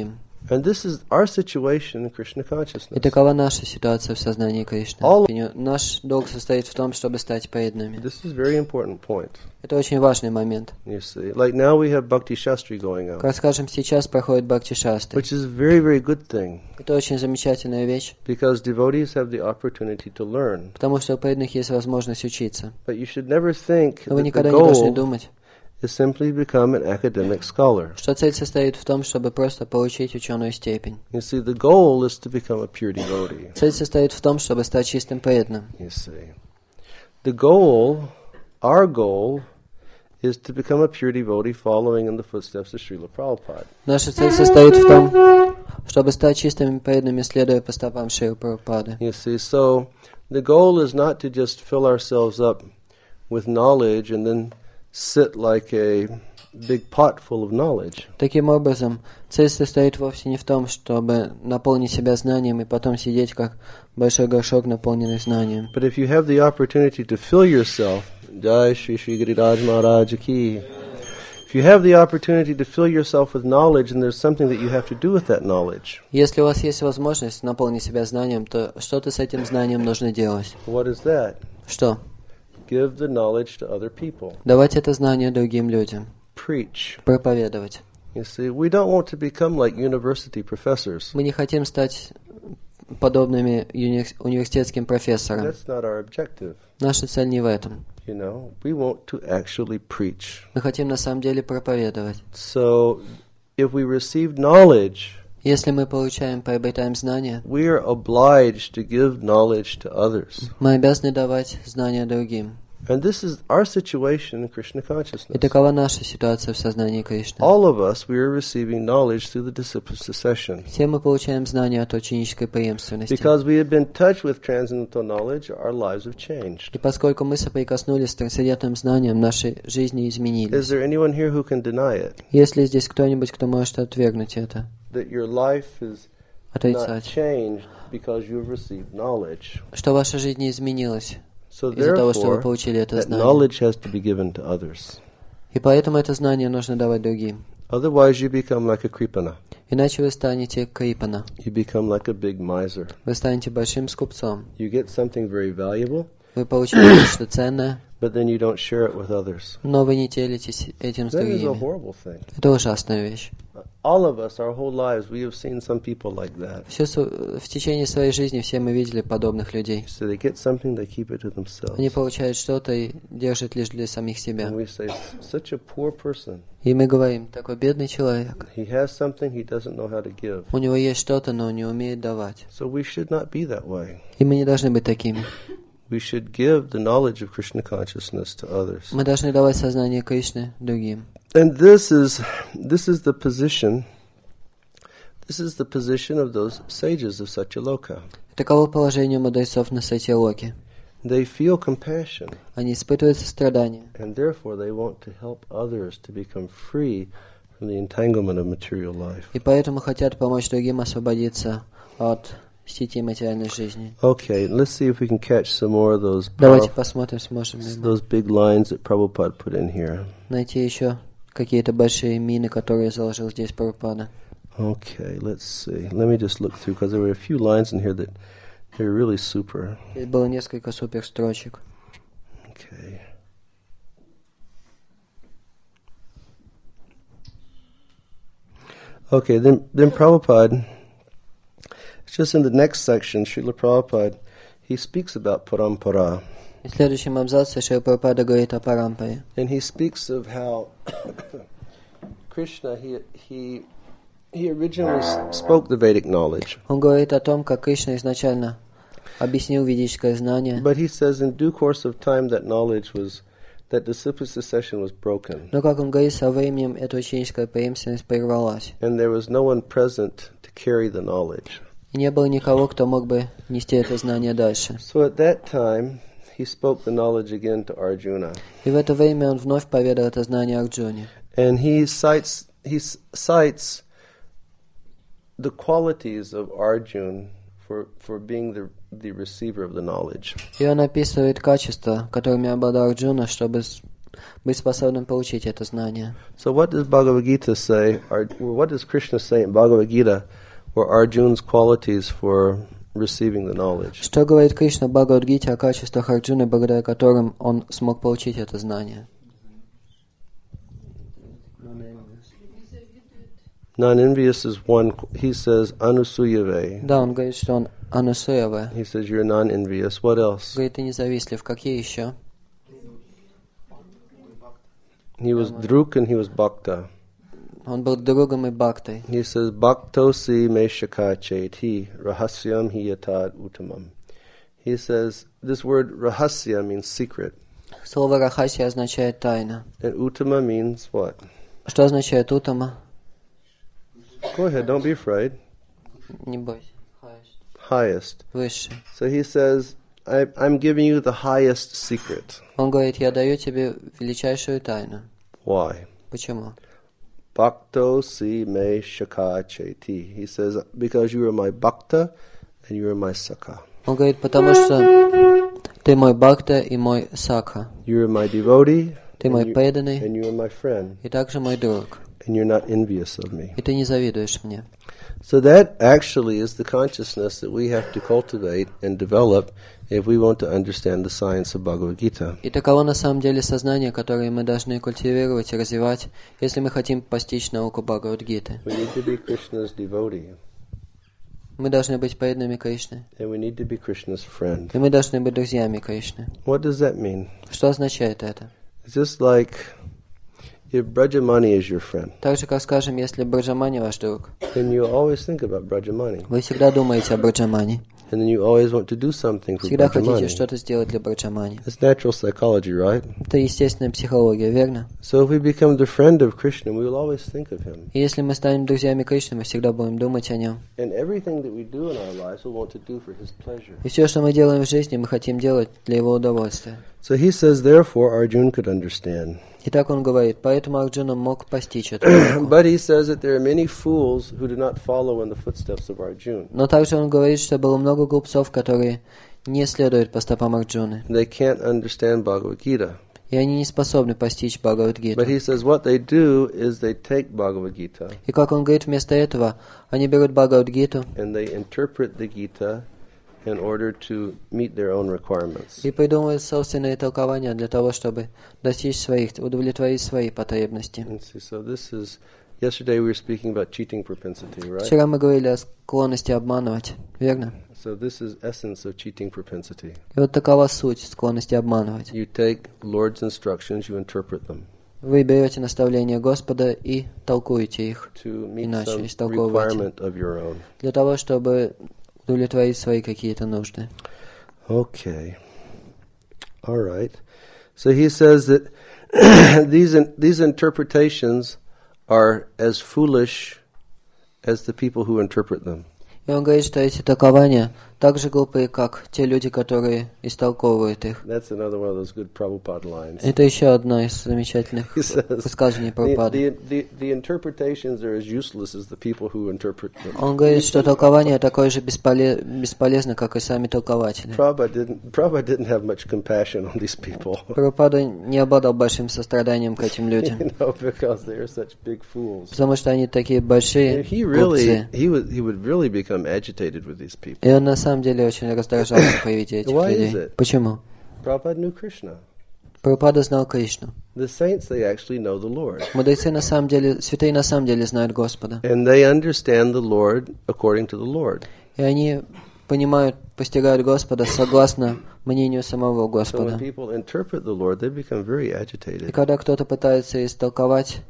And this is our situation in Krishna И consciousness. такова наша ситуация в сознании Кришны. All- Наш долг состоит в том, чтобы стать преданными. This is a very important point. Это очень важный момент. You see, like now we have Bhakti Shastri going on, Как скажем, сейчас проходит Бхакти Шастри. which is a very, very good thing Это очень замечательная вещь, because devotees have the opportunity to learn. потому что у преданных есть возможность учиться. But you should never think Но вы that the никогда не должны goal думать, is simply become an academic scholar. что цель состоит в том, чтобы просто получить ученую степень. You see, the goal is to become a pure devotee. Цель состоит в том, чтобы стать чистым преданным. You see, the goal, our goal, is to become a pure devotee following in the footsteps of Srila Prabhupada. Наша цель состоит в том, чтобы стать чистыми преданными, следуя по стопам Шрилы Прабхупады. You see, so the goal is not to just fill ourselves up with knowledge and then sit like a big pot full of knowledge. Таким образом, цель состоит вовсе не в том, чтобы наполнить себя знанием и потом сидеть как большой горшок, наполненный знанием. But if you have the opportunity to fill yourself, Jai Shri Shri Giriraj Maharaj Ki, if you have the opportunity to fill yourself with knowledge, and there's something that you have to do with that knowledge, Если у вас есть возможность наполнить себя знанием, то что-то с этим знанием нужно делать. what is that? Что? Give the knowledge to other people. Давать это знание другим людям. Preach. Проповедовать. You see, we don't want to become like university professors. Мы не хотим стать подобными уни- университетским профессорам. That's not our objective. Наша цель не в этом. You know, we want to actually preach. Мы хотим на самом деле проповедовать. So, if we receive knowledge, Если мы получаем, приобретаем знания, we are obliged to give knowledge to others. мы обязаны давать знания другим. And this is our situation in Krishna И consciousness. такова наша ситуация в сознании Кришны. All of us, we are receiving knowledge through the disciple succession. Все мы получаем знания от ученической преемственности. Because we have been touched with transcendental knowledge, our lives have changed. И поскольку мы соприкоснулись с трансцендентным знанием, наши жизни Is изменились. there anyone here who can deny it? Есть ли здесь кто-нибудь, кто может отвергнуть это, That your life is not отрицать? changed because you have received knowledge. Что ваша жизнь не изменилась So из-за того, что вы therefore, получили это that знание. knowledge has to be given to others. И поэтому это знание нужно давать другим. Otherwise you become like a kripana. Иначе вы станете крипана. You become like a big miser. Вы станете большим скупцом. You get something very valuable, Вы получили нечто ценное, but then you don't share it with others. но вы не делитесь этим с That is a другими. horrible thing. Это ужасная вещь. All of us, our whole lives, we have seen some people like that. Все, св- в течение своей жизни все мы видели подобных людей. So they get something, they keep it to Они themselves. получают что-то и держат лишь для самих себя. And we say, such a poor person. И мы говорим, такой бедный человек. He has something he doesn't know how to give. У него есть что-то, но он не умеет давать. So we should not be that way. И мы не должны быть такими. We should give the knowledge of Krishna consciousness to others. Мы должны давать сознание Кришны другим. And this is this is the position this is the position of those sages of Satyaloka. Таково положение мудрецов на Сатьялоке. They feel compassion, Они испытывают сострадание. and therefore they want to help others to become free from the entanglement of material life. И поэтому хотят помочь другим освободиться от сети материальной жизни. Okay, let's see if we can catch some more of those Давайте powerful- посмотрим, сможем ли мы those big lines that Prabhupada put in here. найти еще какие-то большие мины, которые заложил здесь Прабхупада. Okay, let's see. Let me just look through, because there were a few lines in here that they're really super. Здесь было несколько супер строчек. Okay. Okay, then then Prabhupada, it's just in the next section, Srila Prabhupada, he speaks about parampara. И в следующем абзаце Шрила Прабхупада говорит о парампаре. And he speaks of how Krishna, he he he originally s- spoke the Vedic knowledge, Он говорит о том, как Кришна изначально объяснил ведическое знание, but he says in due course of time that knowledge was, that disciple succession was broken, но, как он говорит, со временем эта ученическая преемственность прервалась. and there was no one present to carry the knowledge. И не было никого, кто мог бы нести это знание дальше. So at that time, he spoke the knowledge again to Arjuna, И в это время он вновь поведал это знание Арджуне. and he cites he s- cites the qualities of Arjuna for for being the the receiver of the knowledge. И он описывает качества, которыми обладал Арджуна, чтобы с- быть способным получить это знание. So what does Bhagavad Gita say, or what does Krishna say in Bhagavad Gita were Arjuna's qualities for receiving the knowledge? Что говорит Кришна в Бхагавад-гите о качествах Арджуны, благодаря которым он смог получить это знание? Non-envious is one, he says, anusuyave. Да, он говорит, что он анусуяве. He says you're non-envious. What else? Говорит, ты независтлив. Какие еще? He was druk and he was bhakta. Он был другом и бхактой. He says, bhaktosi me shaka cheti rahasyam hi yatad uttamam. He says, this word rahasya means secret. Слово рахасия означает тайна. And uttama means what? Что означает утама? Go ahead, don't be afraid. Не бойся. Highest. Высший. So he says, I, I'm giving you the highest secret. Он говорит, я даю тебе величайшую тайну. Why? Почему? Bhakto si me shaka cheti. He says, because you are my bhakta and you are my sakha. Он говорит, потому что ты мой бхакта и мой сакха. You are my devotee Ты and мой you, преданный and you are my friend. и также мой друг. And you're not envious of me. И ты не завидуешь мне. So that actually is the consciousness that we have to cultivate and develop if we want to understand the science of Bhagavad Gita. И таково на самом деле сознание, которое мы должны культивировать и развивать, если мы хотим постичь науку Бхагавад-гиты. We need to be Krishna's devotee. Мы должны быть преданными Кришны. And we need to be Krishna's friend. И мы должны быть друзьями Кришны. What does that mean? Что означает это? It's just like if Brajamani is your friend, Так же, как скажем, если Браджамани ваш друг, then you always think about Brajamani. вы всегда думаете о Браджамани. And then you always want to do something for Всегда хотите Brajamani. что-то сделать для Браджамани. It's natural psychology, right? Это естественная психология, верно? So if we become the friend of Krishna, we will always think of him. И если мы станем друзьями Кришны, мы всегда будем думать о нем. And everything that we do in our lives, we want to do for his pleasure. И все, что мы делаем в жизни, мы хотим делать для его удовольствия. So he says, therefore, Arjuna could understand. Итак, он говорит, поэтому Арджуна мог постичь эту науку. But he says that there are many fools who do not follow in the footsteps of Arjuna. Но также он говорит, что было много глупцов, которые не следуют по стопам Арджуны. They can't understand Bhagavad Gita. И они не способны постичь Бхагавад-гиту. But he says what they do is they take Bhagavad Gita И как он говорит, вместо этого они берут Бхагавад-гиту and they interpret the Gita in order to meet their own requirements. и придумывают собственные толкования для того, чтобы достичь своих, удовлетворить свои потребности. And see, so this is, yesterday we were speaking about cheating propensity, right? Вчера мы говорили о склонности обманывать, верно? So this is essence of cheating propensity. И вот такова суть склонности обманывать. You take Lord's instructions, you interpret them Вы берете наставления Господа и толкуете их to meet иначе, some истолковываете, requirement of your own. для того, чтобы удовлетворить свои какие-то нужды. Okay. All right. So he says that these these interpretations are as foolish as the people who interpret them. И он говорит, что эти толкования так же глупые, как те люди, которые истолковывают их. That's another one of those good Prabhupada lines. Это еще одно из замечательных He says, высказываний the, Прабхупады. the, the, the interpretations are as useless as the people who interpret them. Он говорит, что толкование такое же бесполе- бесполезно, как и сами толкователи. Prabhupada didn't, Prabhupada didn't have much compassion on these people. Прабхупада не обладал большим состраданием к этим людям, You know, because they are such big fools. потому что они такие большие And he really, глупцы. he would, he would really become agitated with these people. И он на самом деле очень раздражался при виде этих Why is людей. it? Почему? Prabhupada knew Krishna. Прабхупада знал Кришну. The saints, they actually know the Lord. Мудрецы на самом деле, святые на самом деле знают Господа. And they understand the Lord according to the Lord. И они понимают, постигают Господа согласно мнению самого So when Господа. people interpret the Lord, they become very И agitated. когда кто-то пытается истолковать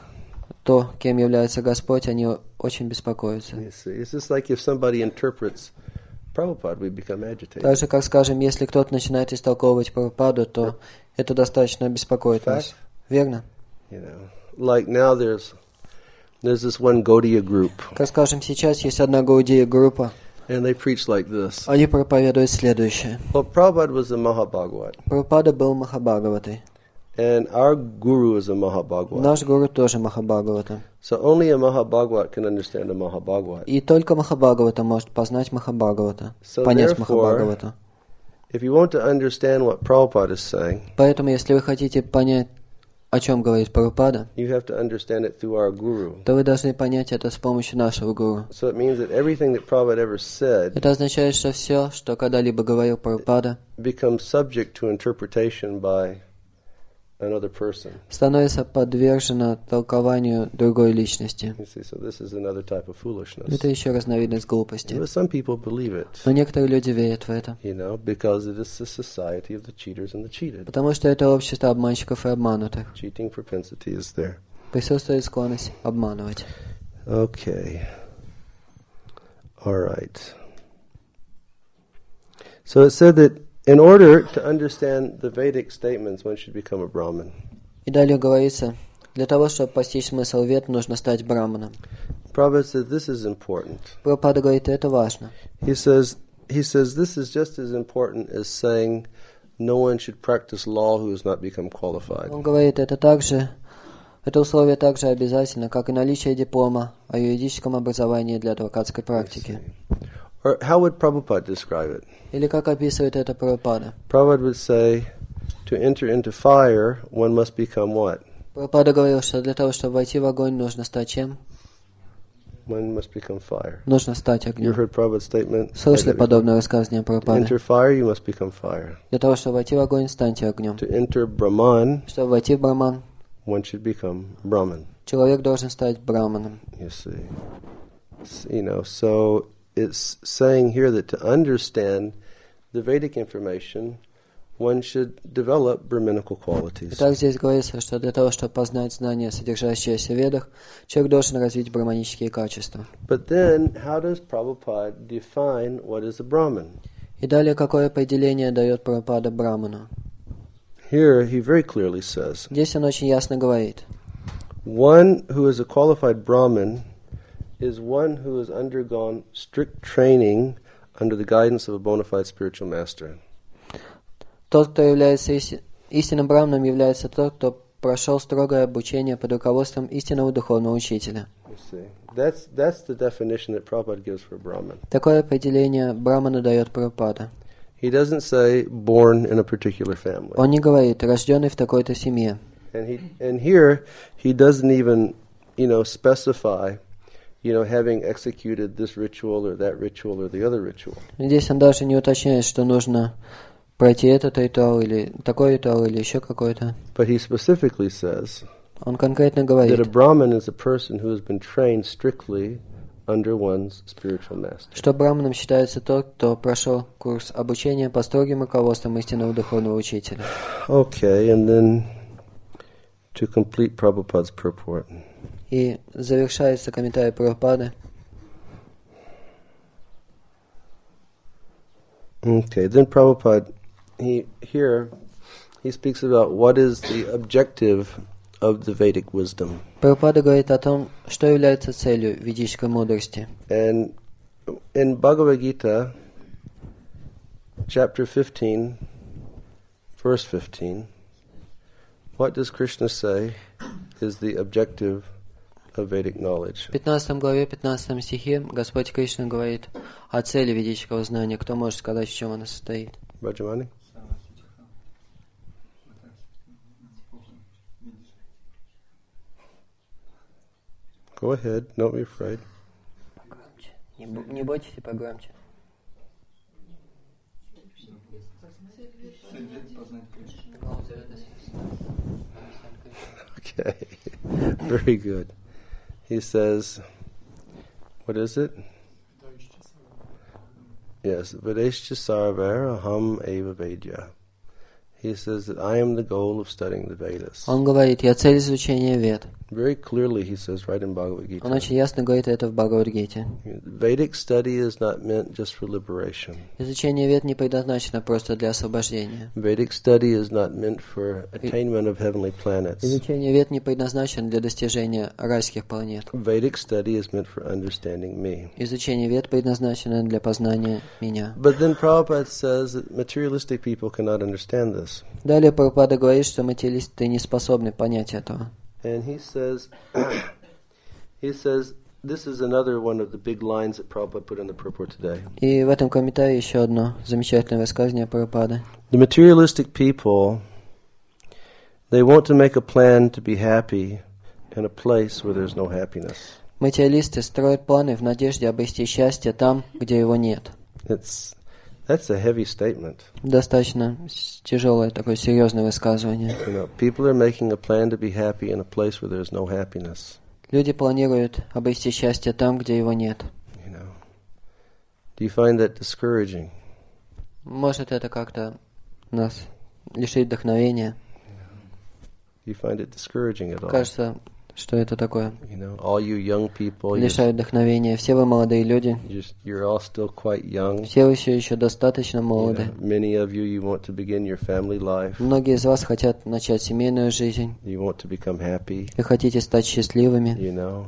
то, кем является Господь, они очень беспокоятся. You see, it's just like if somebody interprets Prabhupada, we become agitated. Так же, как, скажем, если кто-то начинает истолковывать Прабхупаду, то это достаточно беспокоит нас. Верно? You know, like now there's there's this one Gaudiya group, Как, скажем, сейчас есть одна Гаудия группа, and they preach like this. они проповедуют следующее. Well, Prabhupada was a Mahabhagavad, Прабхупада был Махабхагаватой. and our guru is a Mahabhagavad. Наш гуру тоже Махабхагавата. So only a Mahabhagavad can understand a Mahabhagavad. И только Махабхагавата может познать Махабхагавата, So понять therefore, Махабхагавата. If you want to understand what Prabhupada is saying, Поэтому, если вы хотите понять, о чем говорит Прабхупада, you have to understand it through our guru. то вы должны понять это с помощью нашего гуру. So it means that everything that Prabhupada ever said Это означает, что все, что когда-либо говорил Прабхупада, becomes subject to interpretation by another person. становится подвержено толкованию другой личности. You see, so this is another type of foolishness. Это еще разновидность глупости. But some people believe it, Но некоторые люди верят в это, you know, because it is the society of the cheaters and the cheated. потому что это общество обманщиков и обманутых. Cheating propensity is there. Присутствует склонность обманывать. Okay. All right. So it said that in order to understand the Vedic statements, one should become a Brahmin. И далее говорится, для того, чтобы постичь смысл вед, нужно стать браманом. Prabhupada said this is important. Прабхупада говорит, это важно. He says, he says this is just as important as saying no one should practice law who has not become qualified. Он говорит, это также, это условие также обязательно, как и наличие диплома о юридическом образовании для адвокатской практики. Or how would Prabhupada describe it? Или как описывает это Прабхупада? Prabhupada would say, to enter into fire, one must become what? Прабхупада говорил, что для того, чтобы войти в огонь, нужно стать чем? One must become fire. Нужно стать You огнем. heard Prabhupada's statement? Слышали подобное высказывание To Прабхупады? enter fire, you must become fire. Для того, чтобы войти в огонь, станьте огнем. To enter Brahman, Чтобы войти в браман, one should become Brahman. человек должен стать браманом. You see, S- you know. So it's saying here that to understand the Vedic information, one should develop Brahminical qualities. Итак, здесь говорится, что для того, чтобы познать знания, содержащиеся в ведах, человек должен развить браманические качества. But then, how does Prabhupada define what is a Brahmin? И далее, какое определение дает Прабхупада браману? Here, he very clearly says, Здесь он очень ясно говорит. one who is a qualified Brahmin is one who has undergone strict training under the guidance of a bona fide spiritual master. Тот, кто является исти- истинным браманом, является тот, кто прошел строгое обучение под руководством истинного духовного учителя. You see, that's that's the definition that Prabhupada gives for Brahmin. Такое определение брамана дает Прабхупада. He doesn't say born in a particular family. Он не говорит, рожденный в такой-то семье. And he and here he doesn't even, you know, specify, you know, having executed this ritual or that ritual or the other ritual. Здесь он даже не уточняет, что нужно пройти этот ритуал, или такой ритуал, или еще какой-то. But he specifically says Он конкретно that a говорит, Brahmin is a person who has been trained strictly under one's spiritual master. что браманом считается тот, кто прошел курс обучения по строгим руководствам истинного духовного учителя. Okay, and then to complete Prabhupada's purport. И завершается комментарий Прабхупады. Okay, then Prabhupada, he here he speaks about what is the objective of the Vedic wisdom. Прабхупада говорит о том, что является целью ведической мудрости. And in Bhagavad Gita, chapter fifteen, verse fifteen, what does Krishna say is the objective of Vedic knowledge? В пятнадцатой главе, пятнадцатом стихе Господь Кришна говорит о цели ведического знания. Кто может сказать, в чем она состоит? Rajamani? Go ahead, don't be afraid. Не, бо- не бойтесь и погромче. Okay, very good. He says, what is it? Yes, Vedeshcha Sarvar Aham Eva Vedya. He says that I am the goal of studying the Vedas. Он говорит, я цель изучения вед. Very clearly, he says right in Bhagavad Gita. Он очень ясно говорит это в Бхагавад-гите. Vedic study is not meant just for liberation. Изучение вед не предназначено просто для освобождения. Vedic study is not meant for attainment of heavenly planets. Изучение вед не предназначено для достижения райских планет. Vedic study is meant for understanding me. Изучение вед предназначено для познания меня. But then Prabhupada says that materialistic people cannot understand this. Далее Прабхупада говорит, что материалисты не способны понять этого. And he says, he says, this is another one of the big lines that Prabhupada put in the purport today. И в этом комментарии еще одно замечательное высказывание Прабхупады. The materialistic people, they want to make a plan to be happy in a place where there's no happiness. Материалисты строят планы в надежде обрести счастье там, где его нет. It's that's a heavy statement. Достаточно тяжелое такое серьезное высказывание. You know, people are making a plan to be happy in a place where there's no happiness. Люди планируют обрести счастье там, где его нет. You know, do you find that discouraging? Может, это как-то нас лишит вдохновения. Do you find it discouraging at all? Кажется, что это такое. You know, all you young people, you're, Лишает вдохновения. Все вы молодые люди. just, you're all still quite young. Все вы все еще достаточно You молоды. know, many of you, you want to begin your family life. Многие из вас хотят начать семейную жизнь. You want to become happy. Вы хотите стать счастливыми, You know,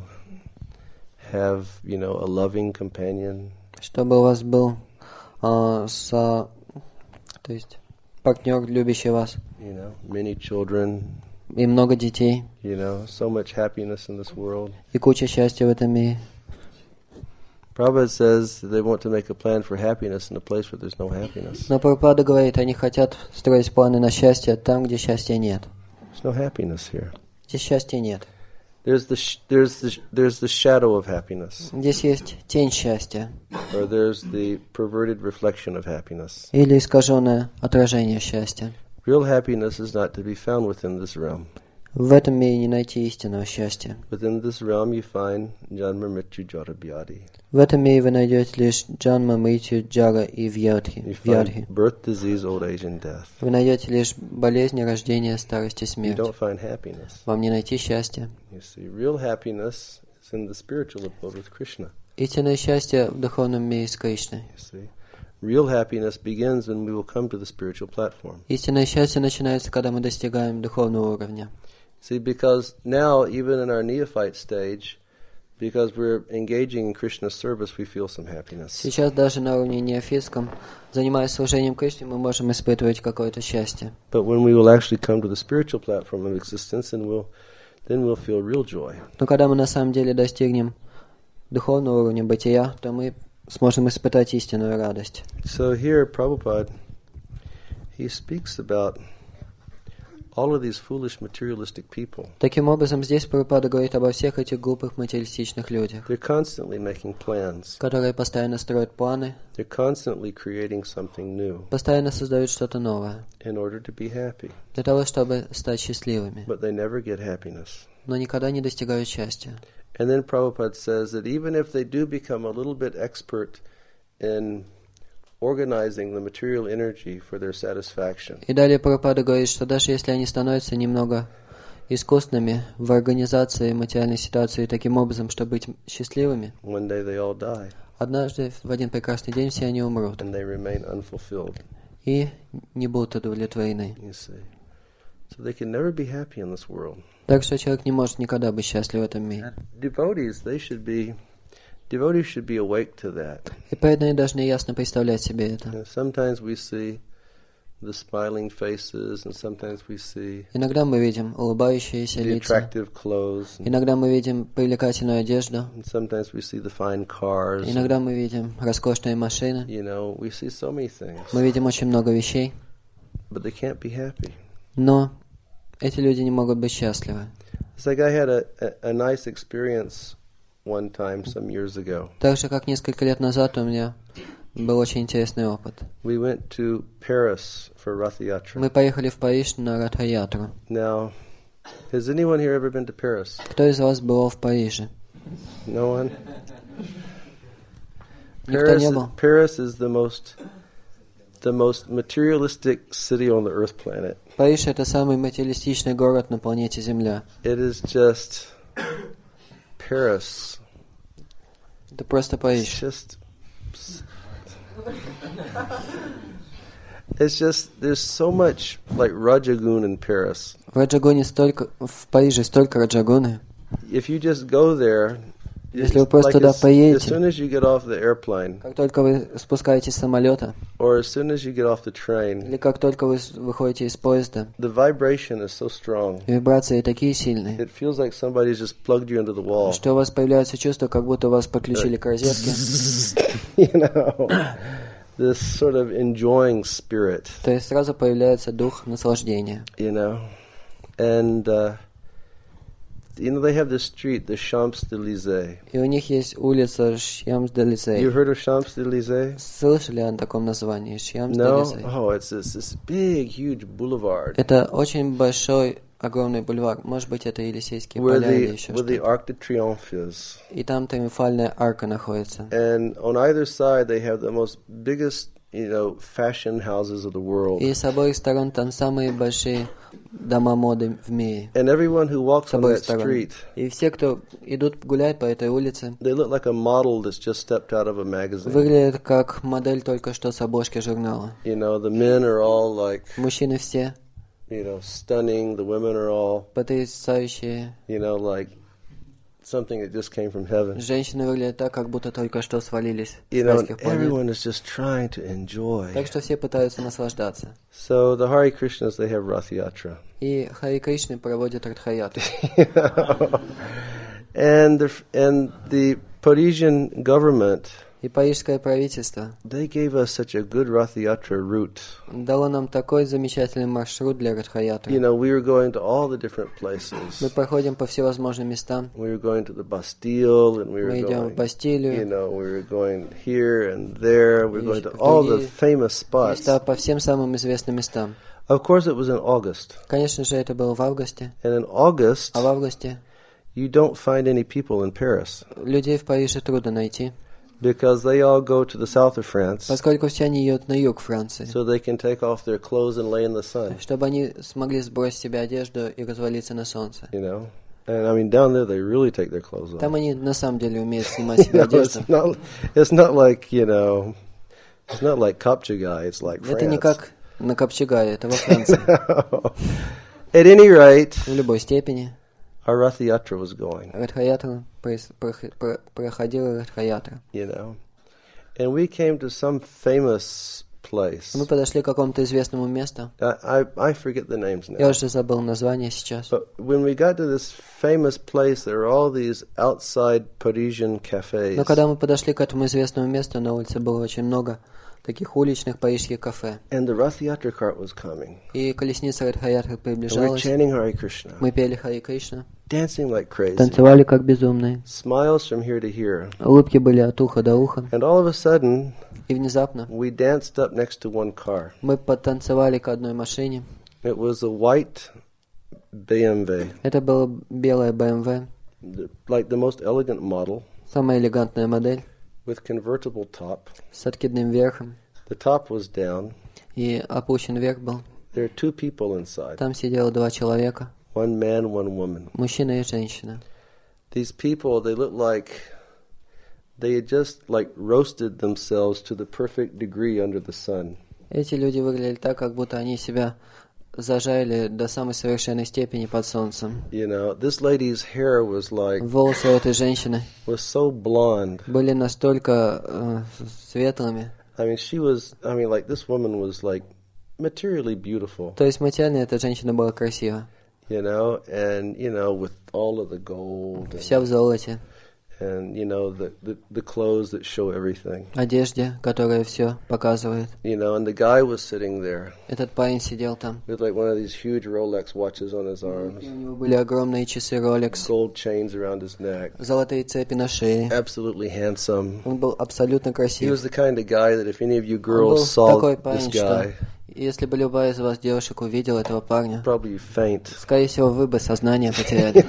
have you know a loving companion. чтобы у вас был а, со, то есть партнер, любящий вас, You know, many children. и много детей, You know, so much happiness in this world. и куча счастья в этом мире. Prabhupada says that they want to make a plan for happiness in a place where there's no happiness. Но Прабхупада говорит, они хотят строить планы на счастье там, где счастья нет. There's no happiness here. Здесь счастья нет. There's the sh- there's the sh- there's the shadow of happiness, Здесь есть тень счастья or there's the perverted reflection of happiness. или искаженное отражение счастья. Real happiness is not to be found within this realm. В этом мире не найти истинного счастья. Within this realm, you find janma, mrityu, jara, vyadhi. В этом мире вы найдете лишь джанма, мритью, джара и вьядхи. You вьядхи. find birth, disease, old age, and death. Вы найдете лишь болезни, рождение, старость и You смерть. don't find happiness. Вам не найти счастья. You see, real happiness is in the spiritual abode with Krishna. Истинное счастье в духовном мире с Кришной. You see, real happiness begins when we will come to the spiritual platform. Истинное счастье начинается, когда мы достигаем духовного уровня. See, because now, even in our neophyte stage, because we're engaging in Krishna's service, we feel some happiness. Сейчас даже на уровне неофитском, занимаясь служением Кришне, мы можем испытывать какое-то счастье. But when we will actually come to the spiritual platform of existence, and we'll, then we'll feel real joy. Но когда мы на самом деле достигнем духовного уровня бытия, то мы сможем испытать истинную радость. So here, Prabhupada, he speaks about all of these foolish materialistic people. Таким образом, здесь Прабхупада говорит обо всех этих глупых материалистичных людях, They're constantly making plans. которые постоянно строят планы, They're constantly creating something new постоянно создают что-то новое, in order to be happy. для того, чтобы стать счастливыми, But they never get happiness. но никогда не достигают счастья. And then Prabhupada says that even if they do become a little bit expert in organizing the material energy for their satisfaction, И далее Прабхупада говорит, что даже если они становятся немного искусными в организации материальной ситуации таким образом, чтобы быть счастливыми, one day they all die однажды в один прекрасный день все они умрут and they remain unfulfilled. и не будут удовлетворены. You see. So they can never be happy in this world. Так что человек не может никогда быть счастлив в этом мире. Devotees, they should be devotees should be awake to that. И преданные должны ясно представлять себе это. You know, sometimes we see the smiling faces, and sometimes we see Иногда мы видим улыбающиеся the лица, attractive clothes, and, иногда мы видим привлекательную одежду, and sometimes we see the fine cars. иногда мы видим роскошные машины, You know, we see so many things, мы видим очень много вещей, but they can't be happy. но эти люди не могут быть счастливы. It's like I had a, a, a nice experience one time some years ago. Так же, как несколько лет назад у меня был очень интересный опыт. We went to Paris for Rath Yatra. Мы поехали в Париж на Ратха-ятру. Now, has anyone here ever been to Paris? Кто из вас бывал в Париже? No one? Никто Paris, не был? Paris is the most the most materialistic city on the earth planet. Париж — это самый материалистичный город на планете Земля. It is just Paris. Это просто It's Париж. just It's just there's so much like Rajagun in Paris. В Раджагоне столько, в Париже столько Раджагоны. If you just go there Если вы просто like туда as, as поедете, soon as you get off the airplane, как только вы спускаетесь с самолета, or as soon as you get off the train, или как только вы с- выходите из поезда, the vibration is so strong. вибрации такие сильные, It feels like somebody's just plugged you into the wall. что у вас появляется чувство, как будто вас подключили к розетке. You know, this sort of enjoying spirit, То есть сразу появляется дух наслаждения. you know. And, uh, you know, they have this street, the Champs-Élysées. И у них есть улица You Шьямс-де-Лизей. heard of Champs-Élysées? Слышали о таком названии? No? Шьямс-де-Лизей. Oh, it's this, this big, huge boulevard Это очень большой, огромный бульвар. Может быть, это Елисейские where поля или the, еще where the что-то. Arc de Triomphe is. И там триумфальная арка находится. And on either side, they have the most biggest, you know, fashion houses of the world. И с обоих сторон там самые большие дома моды в мире. And everyone who walks С on обоих that сторон. street, И все, кто идут гулять по этой улице, they look like a model that's just stepped out of a magazine. выглядят как модель только что с обложки журнала. You know, the men are all like, Мужчины все you know, stunning. The women are all, потрясающие. you know, like something that just came from heaven. Женщины выглядят так, как будто только что свалились с You know, райских планет. everyone is just trying to enjoy. Так что все пытаются наслаждаться. So the Hare Krishnas, they have Rath Yatra. И Хари Кришны проводят Радхаяту. You know? And the and the Parisian government, И парижское правительство they gave us such a good Rath Yatra route. дало нам такой замечательный маршрут для Радхаятры. You know, we were going to all the different Мы places. проходим по всевозможным местам. We were going to the Bastille, and we were Мы идем в going, you Бастилию, know, we were going here and there. We were going to в all the другие famous spots. места, по всем самым известным местам. Of course, it was in August. Конечно же, это было в августе. And in August, А в августе you don't find any people in Paris людей в Париже трудно найти, because they all go to the south of France поскольку все они едут на юг Франции, so they can take off their clothes and lay in the sun, чтобы они смогли сбросить с себя одежду и развалиться на солнце. you know. And I mean, down there, they really take their clothes off. Там они на самом деле умеют снимать с You себя know, it's одежду. not, it's not like, you know, it's not like Kopchagai, it's like Это не France. как на Копчегае, это во Франции. At any rate, В любой степени our Rath Yatra was going, Радхаятра проис- прох- про- проходила Радхаятра. you know. And we came to some famous place. Мы подошли к какому-то известному месту. I, I, I forget the names Я now. уже забыл название сейчас. But when we got to this famous place, there were all these outside Parisian cafes. Но когда мы подошли к этому известному месту, на улице было очень много таких уличных парижских кафе. And the Rath Yatra cart was coming. И колесница Радхаятры And we were приближалась. chanting Hare Krishna, Мы пели Хари Кришна, dancing like crazy, танцевали как безумные. smiles from here to here. Улыбки были от уха до уха. And all of a sudden, И внезапно we danced up next to one car. мы потанцевали к одной машине. It was a white B M W, Это была белая бэ эм вэ, the- like the most elegant model, самая элегантная модель, with convertible top. с откидным верхом. The top was down. И опущен верх был. There are two people inside, Там сидело два человека, one man, one woman. мужчина и женщина. These people, they look like they had just like roasted themselves to the perfect degree under the sun. Эти люди выглядели так, как будто они себя зажарили до самой совершенной степени под солнцем. You know, this lady's hair was like, Волосы у этой женщины was so blonde. были настолько э, светлыми. I mean, she was, I mean, like this woman was like materially beautiful, То есть материально эта женщина была красива. you know, and, you know, with all of the gold Вся в and, золоте. and you know, the, the, the clothes that show everything, Одежде, которая все показывает. you know, and the guy was sitting there Этот парень сидел там. with like one of these huge Rolex watches on his arms, И у него были огромные часы Rolex, gold chains around his neck, золотые цепи на шее. absolutely handsome. Он был абсолютно He красив. was the kind of guy that if any of you Он был girls saw такой this парень, что guy, если бы любая из вас девушек увидела этого парня, probably faint. скорее всего, вы бы сознание потеряли.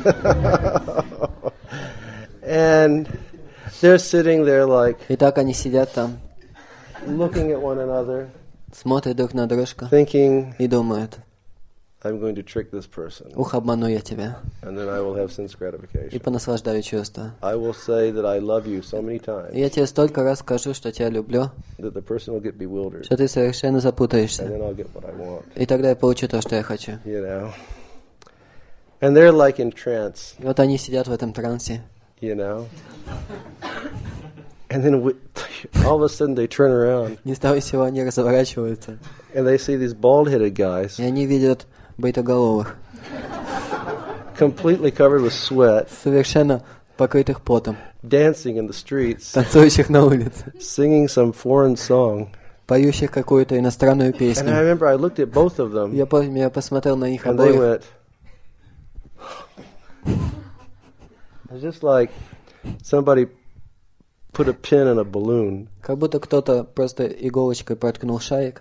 And they're sitting there like И так они сидят там, looking at one another, смотрят друг на дружку thinking, и думают: I'm going to trick this person, ух, обману я тебя, and then I will have sense и gratification. понаслаждаю чувства. I will say that I love you so many И times я тебе столько раз скажу, что тебя люблю, that the person will get bewildered, что ты совершенно and запутаешься. then I'll get what I want, И тогда я получу то, что я хочу. you know. And they're like in trance, И вот они сидят в этом трансе, you know. And then we, all of a sudden they turn around Ни с того ни с сего они разворачиваются, and they see these bald-headed guys и они видят бритоголовых, completely covered with sweat, совершенно покрытых потом, dancing in the streets, танцующих на улице, singing some foreign song. поющих какую-то иностранную And I песню. remember I looked at both of them, Я помню, я посмотрел на них and they обоих, went. It's just like somebody put a pin in a balloon. как будто кто-то просто иголочкой проткнул шарик.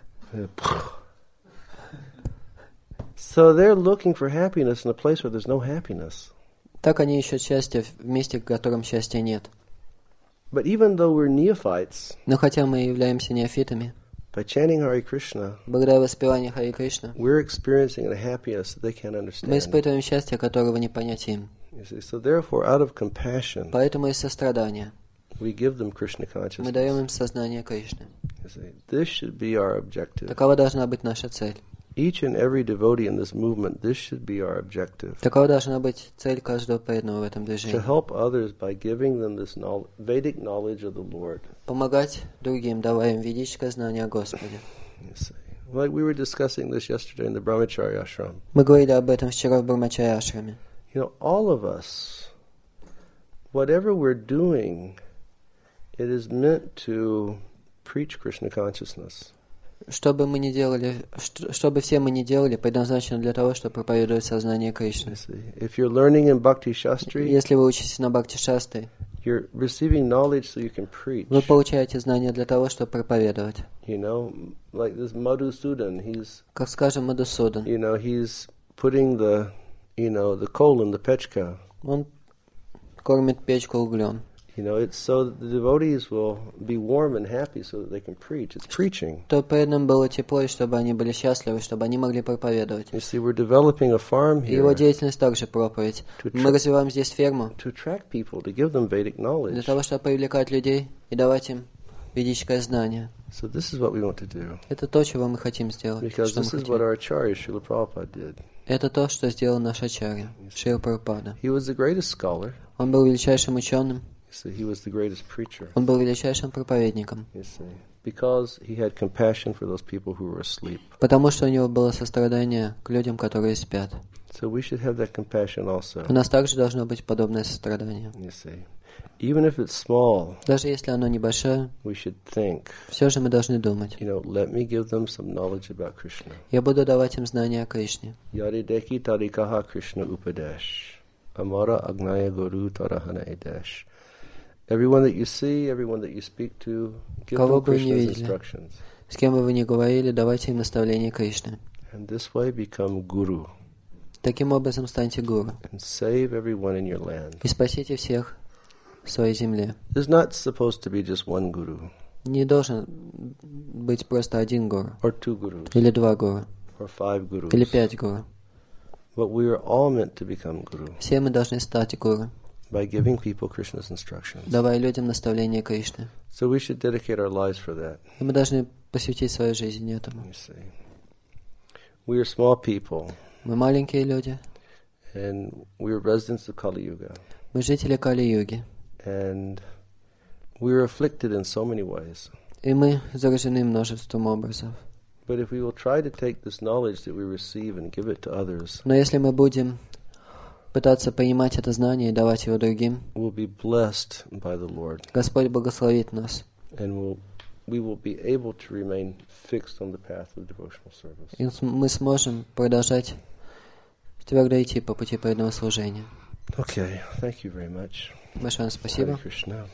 So they're looking for happiness in a place where there's no happiness. Так они ищут счастье в месте, в котором счастья нет. But even though we're neophytes, Но хотя мы являемся неофитами, by chanting Hare Krishna, благодаря воспеванию Хари Кришна, we're experiencing a happiness that they can't мы understand. испытываем счастье, которого не понять им. You see, so therefore, out of compassion, Поэтому из сострадания we give them Krishna мы даем consciousness. им сознание Кришны. You see, this should be our objective. Такова должна быть наша цель. Each and every devotee in this movement, this should be our objective. Такова должна быть цель каждого преданного в этом To движении. help others by giving them this knowl- Vedic knowledge of the Lord. Помогать другим, давая им ведическое знание о Господе. You see, like we were discussing this yesterday in the Brahmacharya ashram. Мы говорили об этом вчера в Брахмачарья ашраме. You know, all of us, whatever we're doing, it is meant to preach Krishna consciousness. Что бы мы ни делали, что, что бы все мы ни делали, предназначено для того, чтобы проповедовать сознание Кришны. You see, if you're learning in Bhakti Shastri, Если вы учитесь на Бхакти Шастре, you're receiving knowledge so you can preach. вы получаете знания для того, чтобы проповедовать. You know, like this Madhusudan, he's, Как скажем Мадусудан, you know, he's putting the, you know, the coal in the pechka. он кормит печку углем. You know, it's so that the devotees will be warm and happy so that they can preach. It's preaching. То преданным было тепло, и чтобы они были счастливы, чтобы они могли проповедовать. You see, we're developing a farm И его here деятельность также проповедь. Мы развиваем здесь ферму to attract people, to give them Vedic для knowledge. того, чтобы привлекать людей и давать им ведическое знание. So this is what we want to do. Это то, чего мы хотим сделать. Because Что мы this is what хотим. our Acharya, Srila Prabhupada, did. Это то, что сделал наш Ачарья, Шрила Прабхупада. He was the greatest scholar. Он был величайшим ученым, You see, he was the greatest preacher. он был величайшим проповедником, You see, because he had compassion for those people who were asleep. потому что у него было сострадание к людям, которые спят. So we should have that compassion also. У нас также должно быть подобное сострадание. You see, even if it's small, Даже если оно небольшое, we should think, все же мы должны думать. you know, let me give them some knowledge about Krishna. Я буду давать им знания о Кришне. Yari deki tarikaha Krishna upadesh. Amara agnaya guru tarahana edesh. Everyone that you see, everyone that you speak to, give Кого them бы вы ни Krishna's видели, instructions. с кем бы вы ни говорили, давайте им наставления Кришны. And this way become guru. Таким образом станьте гуру And save everyone in your land. и спасите всех в своей земле. There's not supposed to be just one guru. Не должен быть просто один гуру, Or two gurus. или два гуру, Or five gurus. или пять гуру. But we are all meant to become guru Все мы должны стать гуру, by giving people Krishna's instructions. давая людям наставления Кришны. So we should dedicate our lives for that. И мы должны посвятить свою жизнь этому. You see, we are small people, Мы маленькие люди, and we are residents of Kali Yuga, мы жители Кали-юги, and we are afflicted in so many ways. и мы заражены множеством образов. But if we will try to take this knowledge that we receive and give it to others, Но если мы будем пытаться понимать это знание и давать его другим, we'll be blessed by the Lord, Господь благословит нас, and we'll, we will be able to remain fixed on the path of devotional service. и мы сможем продолжать твердо идти по пути преданного служения. Okay, thank you very much. Большое вам спасибо. Hare Krishna.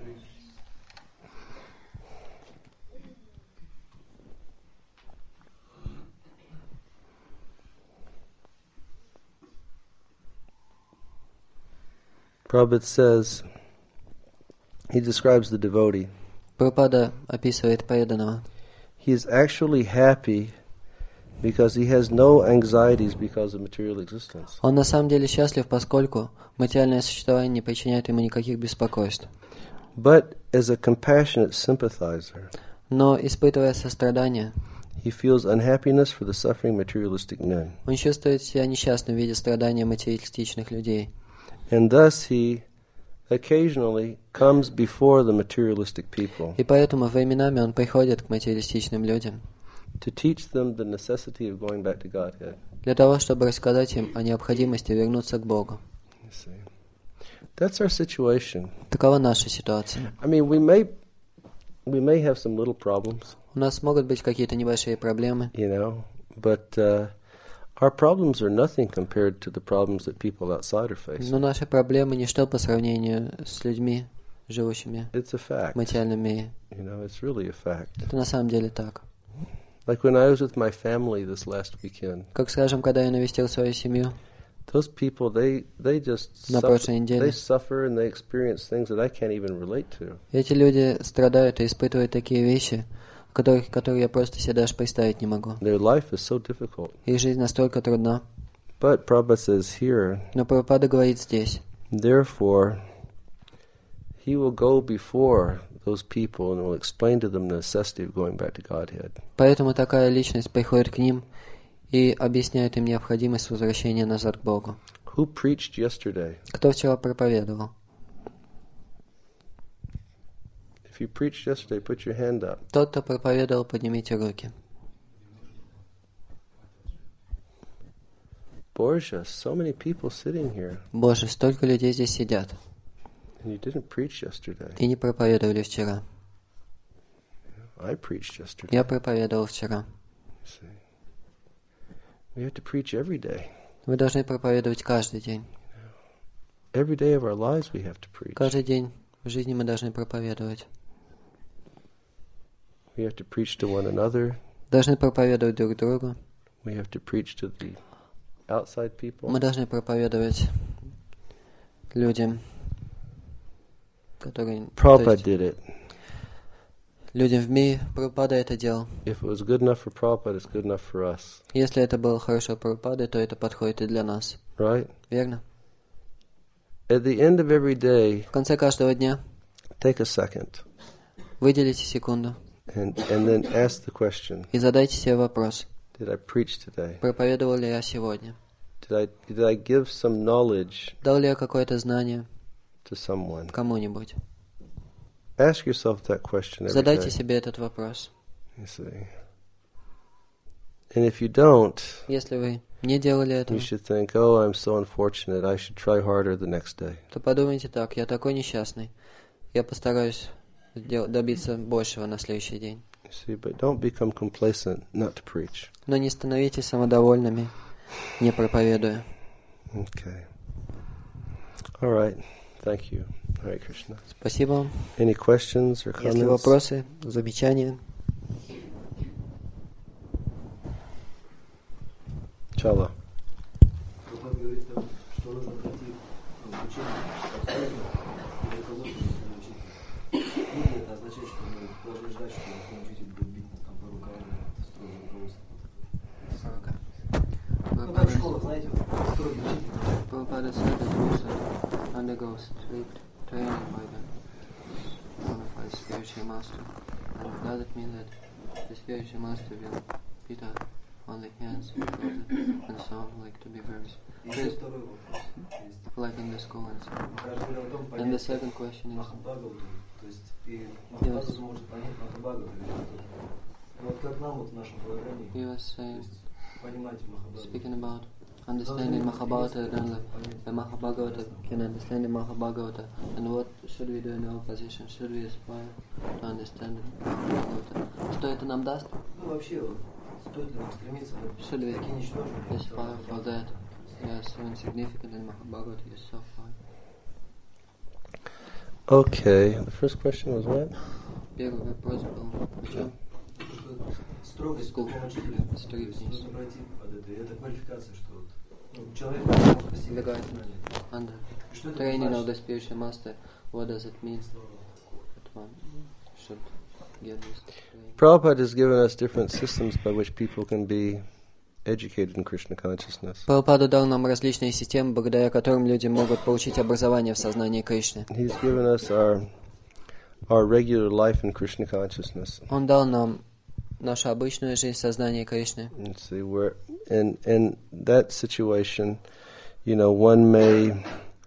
Prabhupada says, he describes the devotee. Прабхупада описывает преданного. He is actually happy because he has no anxieties because of material existence. Он на самом деле счастлив, поскольку материальное существование не причиняет ему никаких беспокойств. But as a compassionate sympathizer, Но, испытывая сострадание, he feels unhappiness for the suffering materialistic men. он чувствует себя несчастным в виде страдания материалистичных людей. And thus he occasionally comes before the materialistic people И поэтому временами он приходит к материалистичным людям to teach them the necessity of going back to Godhead. для того, чтобы рассказать им о необходимости вернуться к Богу. You see. That's our situation. Такова наша ситуация. I mean, we may we may have some little problems, У нас могут быть какие-то небольшие проблемы, you know, but uh, our problems are nothing compared to the problems that people outside are facing. но наши проблемы ничто по сравнению с людьми, живущими It's a fact. в материальном мире. You know, it's really a fact. Это на самом деле так. Like when I was with my family this last weekend, Как, скажем, когда я навестил свою семью those people, they they just на suffer, прошлой they неделе, suffer and they experience things that I can't even relate to. эти люди страдают и испытывают такие вещи, которых, которые я просто себе даже представить не могу. Their life is so difficult. Их жизнь настолько трудна. But Prabhupada says here, Но Прабхупада говорит здесь: therefore, he will go before those people and will explain to them the necessity of going back to Godhead. поэтому такая личность приходит к ним и объясняет им необходимость возвращения назад к Богу. Who preached yesterday? Кто вчера проповедовал? If you preached yesterday, put your hand up. Тот, кто проповедовал, поднимите руки. Borgia, so many people sitting here, Боже, столько людей здесь сидят and you didn't preach yesterday. и не проповедовали вчера. I preached yesterday. Я проповедовал вчера. See. We have to preach every day. Вы должны проповедовать каждый день. Every day of our lives we have to preach. Каждый день в жизни мы должны проповедовать. We have to preach to one another. Должны проповедовать друг другу. We have to preach to the outside people. Мы должны проповедовать людям, которые... то Prabhupada есть did it. людям в мире. Прабхупада это делал. If it was good enough for Prabhupada, it's good enough for us. Если это было хорошо Прабхупады, то это подходит и для нас. Right? Верно? At the end of every day, В конце каждого дня take a second выделите секунду and, and then ask the question, и задайте себе вопрос. did I preach today? Проповедовал ли я сегодня? Did I, did I give some knowledge Дал ли я какое-то знание to someone? кому-нибудь? Ask yourself that question every Задайте day. себе этот вопрос. You see. And if you don't, Если вы не делали этого, you should think, oh, I'm so unfortunate. I should try harder the next day. то подумайте так: я такой несчастный. Я постараюсь дел- добиться большего на следующий день. You see, but don't become complacent not to preach. Но не становитесь самодовольными, не проповедуя. Okay. All right. Thank you. Hare Krishna. Спасибо вам. Any questions or Если comments? вопросы, замечания? Chala. Прабхупада говорит, там, что нужно пройти обучение обстоятельно для кого-то учителя. Будет это означать, что мы должны ждать, что наш учитель будет бить нас там по рукам, строгое руководство. Ну, как в школах, знаете, вот, строгий учитель. Prabhupada said that we should undergo strict training by the qualified spiritual master. And does it mean that the spiritual master will beat us on the hands and so on, like to be very Еще второй вопрос есть. like in the school and so on? Мы каждый о том And the понятие second question is, Махабхагавату. То есть и Махабхагавату Yes. может понять Махабхагавату. Но вот как нам вот в нашем положении, he was то saying, есть понимать Махабхагавату. speaking about understanding Mahabharata, and the Mahabharata can understand the Mahabharata, and what should we do in our position? Should we aspire to understand the Mahabharata? Что это нам даст? Ну вообще, вот, стоит ли нам стремиться Should we такие ничтожные? aspire for that? They are so insignificant, and Mahabharata is so far. Okay. The first question was what? Первый вопрос был о чем? Строгость School. какого учителя? То есть Strictness. нужно пройти под это. И это квалификация, что вот, ну, человек может постигать Добегает. знания. Under Что это training of значит? the spiritual master, what does it mean that one should get this training? Prabhupada has given us different systems by which people can be educated in Krishna consciousness. Прабхупада дал нам различные системы, благодаря которым люди могут получить образование в сознании Кришны. He's given us our our regular life in Krishna consciousness. Он дал нам нашу обычную жизнь в сознании Кришны. Let's see where in in that situation, you know, one may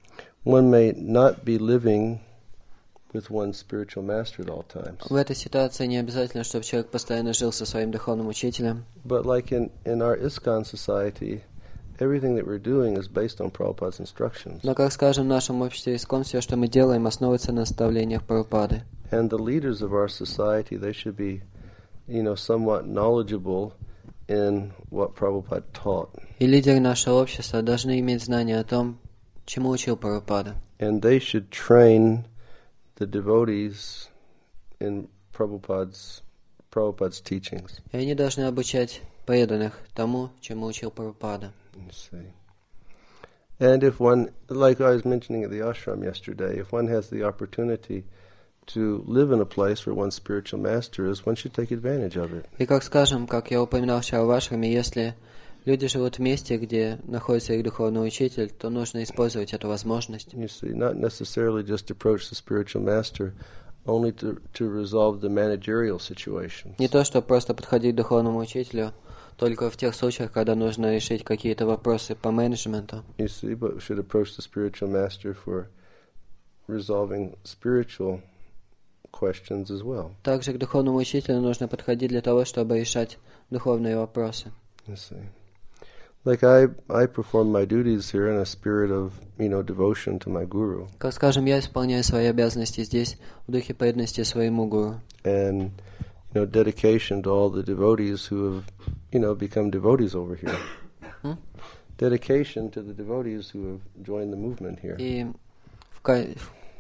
one may not be living with one's spiritual master at all times. В этой ситуации не обязательно, чтобы человек постоянно жил со своим духовным учителем. But like in, in our ISKCON society, everything that we're doing is based on Prabhupada's instructions. Но, как скажем, в нашем обществе ИСККОН все, что мы делаем, основывается на наставлениях Прабхупады. And the leaders of our society, they should be, you know, somewhat knowledgeable in what Prabhupada taught. И лидеры нашего общества должны иметь знания о том, чему учил Прабхупада. And they should train the devotees in Prabhupada's, Prabhupada's teachings. И они должны обучать преданных тому, чему учил Прабхупада. Let's see. And if one, like I was mentioning at the ashram yesterday, if one has the opportunity to live in a place where one's spiritual master is, one should take advantage of it. И как скажем, как я упоминал вчера в ашраме, если люди живут в месте, где находится их духовный учитель, то нужно использовать эту возможность. You see, not necessarily just approach the spiritual master only to, to resolve the managerial situations. Не то, что просто подходить к духовному учителю только в тех случаях, когда нужно решить какие-то вопросы по менеджменту. You see, but we should approach the spiritual master for resolving spiritual questions as well. Также к духовному учителю нужно подходить для того, чтобы решать духовные вопросы. You see. Like I, I perform my duties here in a spirit of, you know, devotion to my guru. Как скажем, я исполняю свои обязанности здесь в духе преданности своему гуру. And, you know, dedication to all the devotees who have, you know, become devotees over here. Hmm? Dedication to the devotees who have joined the movement here. И в ка-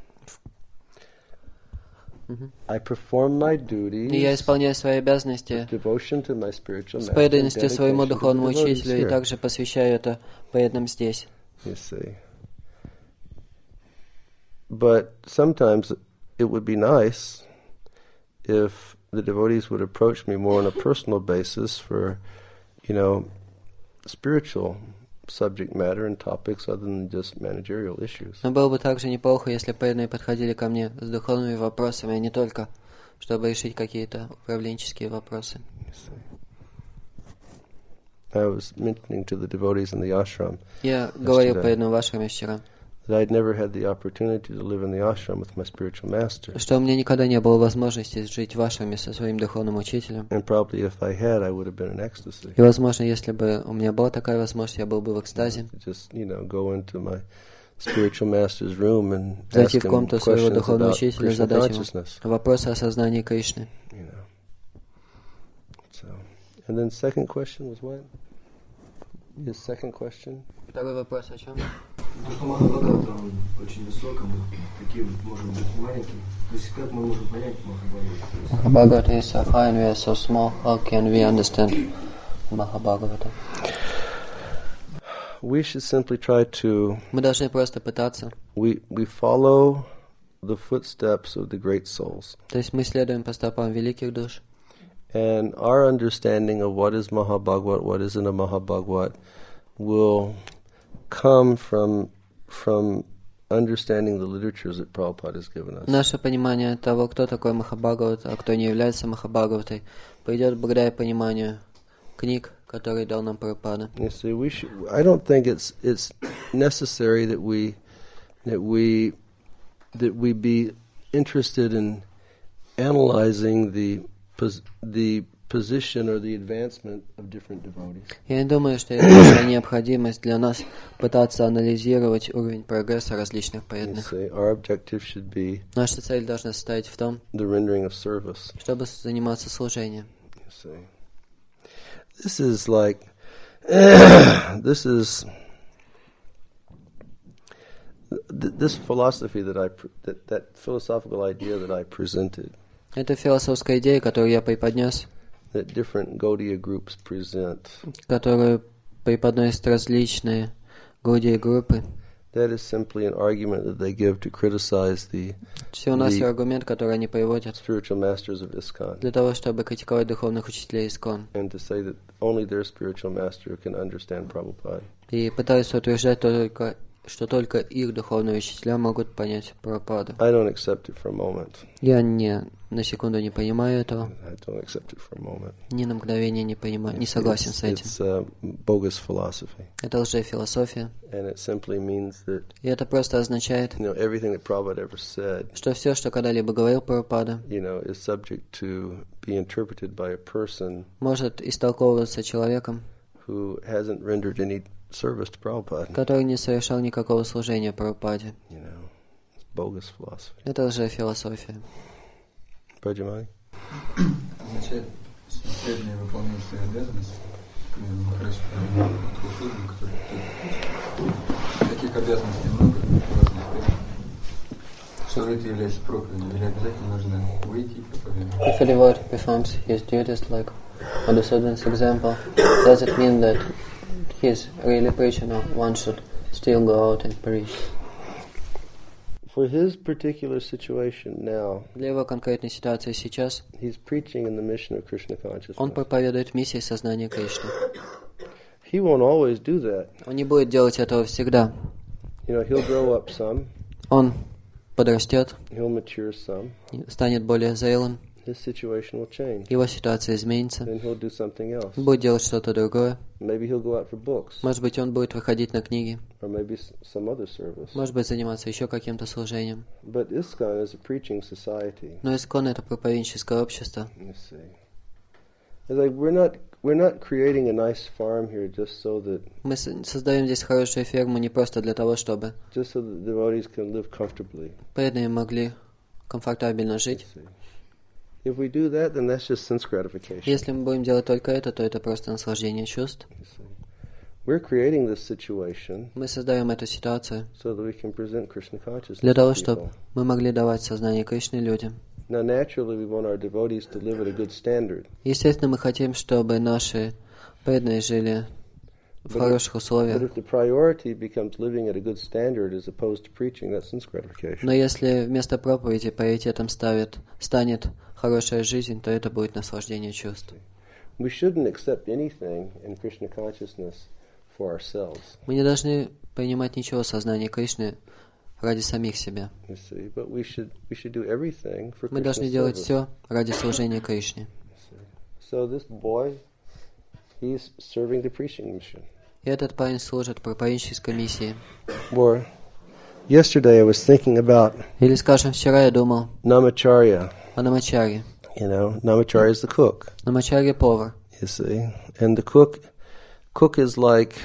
I perform my duties И я исполняю свои обязанности with devotion to my spiritual с master and преданностью своему dedication to the духовному devotees учителю и here. также посвящаю это преданным здесь. You see. But sometimes it would be nice if the devotees would approach me more on a personal basis for, you know, spiritual subject matter and topics other than just managerial issues. Но было бы также неплохо, если преданные подходили ко мне с духовными вопросами, а не только, чтобы решить какие-то управленческие вопросы. You see. I was mentioning to the devotees in the ashram Я говорил Yesterday. преданным в ашраме вчера, that I'd never had the opportunity to live in the ashram with my spiritual master. что у меня никогда не было возможности жить в ашраме со своим духовным учителем. And probably if I had, I would have been in ecstasy. И, возможно, если бы у меня была такая возможность, я был бы в экстазе. Just, you know, go into my spiritual master's room and ask Зайти в him комнату своего questions духовного about учителя, Krishna задать ему consciousness. вопросы о сознании Кришны. You know. So, and then second question was what? His second question? Второй вопрос о чем? То, что Махабхагавата, он очень высокий, мы такие можем быть маленькими. То есть как мы можем понять Махабхагавату? Bhagavata is so high and we are so small. How can we understand Mahabhagavata? We should simply try to, Мы должны просто пытаться. we, we follow the footsteps of the great souls. То есть мы следуем по стопам великих душ. And our understanding of what is Mahabhagavat, what isn't a Mahabhagavat, will come from from understanding the literatures that Prabhupada has given us. Наше понимание того, кто такой Махабхагават, а кто не является Махабхагаватой, пойдет благодаря пониманию книг, которые дал нам Прабхупада. You see, we should, I don't think it's it's necessary that we that we that we be interested in analyzing the pos, the position or the advancement of different devotees. Я не думаю, что это большая необходимость для нас пытаться анализировать уровень прогресса различных You преданных. see, our objective should be Наша цель должна состоять в том, the rendering of service. чтобы заниматься служением. You see, this is like this is th- this philosophy that I pr- that that philosophical idea that I presented, Это философская идея, которую я преподнес, that different Gaudiya groups present. которую преподносят различные Гаудия группы. That is simply an argument that they give to criticize the Всего нас the аргумент, который они приводят spiritual masters of ISKCON, для того, чтобы критиковать духовных учителей ИСККОН. and to say that only their spiritual master can understand Prabhupada. И пытаются утверждать только что только их духовные учителя могут понять Прабхупаду. I don't accept it for a moment. Я не на секунду не понимаю этого, I don't accept it for a moment. ни на мгновение не понимаю, не согласен It's, с этим. it's uh, bogus philosophy. Это лжефилософия. And it simply means that, И это просто означает, you know, everything that Prabhupada ever said, что все, что когда-либо говорил Прабхупада, you know, is subject to be interpreted by a person может истолковываться человеком, who hasn't rendered any service to Prabhupada. который не совершал никакого служения Прабхупаде. You know, it's bogus philosophy. Это лжефилософия. Prajamani? Означает, что преданные выполняют свои обязанности, к примеру, Махарадж проводил услугу, который тут. Таких обязанностей много у разных преданных. Что же это является проповедью? Или обязательно нужно выйти и проповедовать? If a devotee performs his duties like Madhusudan's example, does it mean that he is really preaching or one should still go out and preach? For his particular situation now, Для его конкретной ситуации сейчас he's preaching in the mission of Krishna он consciousness. проповедует миссии сознания Кришны. He won't always do that. Он не будет делать этого всегда. You know, he'll grow up some, Он подрастет, he'll mature some, станет более зрелым, his situation will change. его ситуация изменится, Then he'll do something else. будет делать что-то другое. Maybe he'll go out for books, Может быть, он будет выходить на книги, or maybe s- some other service. может быть, заниматься еще каким-то служением. But ISKCON is a preaching society. Но Искон — это проповедническое общество. You see, it's like we're not we're not creating a nice farm here just so that Мы с- создаем здесь хорошую ферму не просто для того, чтобы just so that devotees can live comfortably. преданные могли комфортабельно жить. See. If we do that, then that's just sense gratification. Если мы будем делать только это, то это просто наслаждение чувств. You see. We're creating this situation Мы создаем эту ситуацию so that we can present Krishna consciousness для того, to чтобы people. мы могли давать сознание Кришны людям. Now, naturally, we want our devotees to live at a good standard. Естественно, мы хотим, чтобы наши преданные жили в But хороших if, but условиях. if the priority becomes living at a good standard as opposed to preaching, that's sense gratification. Но если вместо проповеди приоритетом ставит, станет хорошая жизнь, то это будет наслаждение чувств. We shouldn't accept anything in Krishna consciousness for ourselves. Мы не должны принимать ничего сознания Кришны ради самих себя. You see, but we should we should do everything for Мы Krishna's должны делать service. все ради служения Кришне. You see. So this boy, he's serving the preaching mission. И этот парень служит проповеднической миссии. Or yesterday I was thinking about Или, скажем, вчера я думал Namacharya. о Намачарье. You know, Namacharya is the cook. Намачарье — повар. You see, and the cook, cook is like,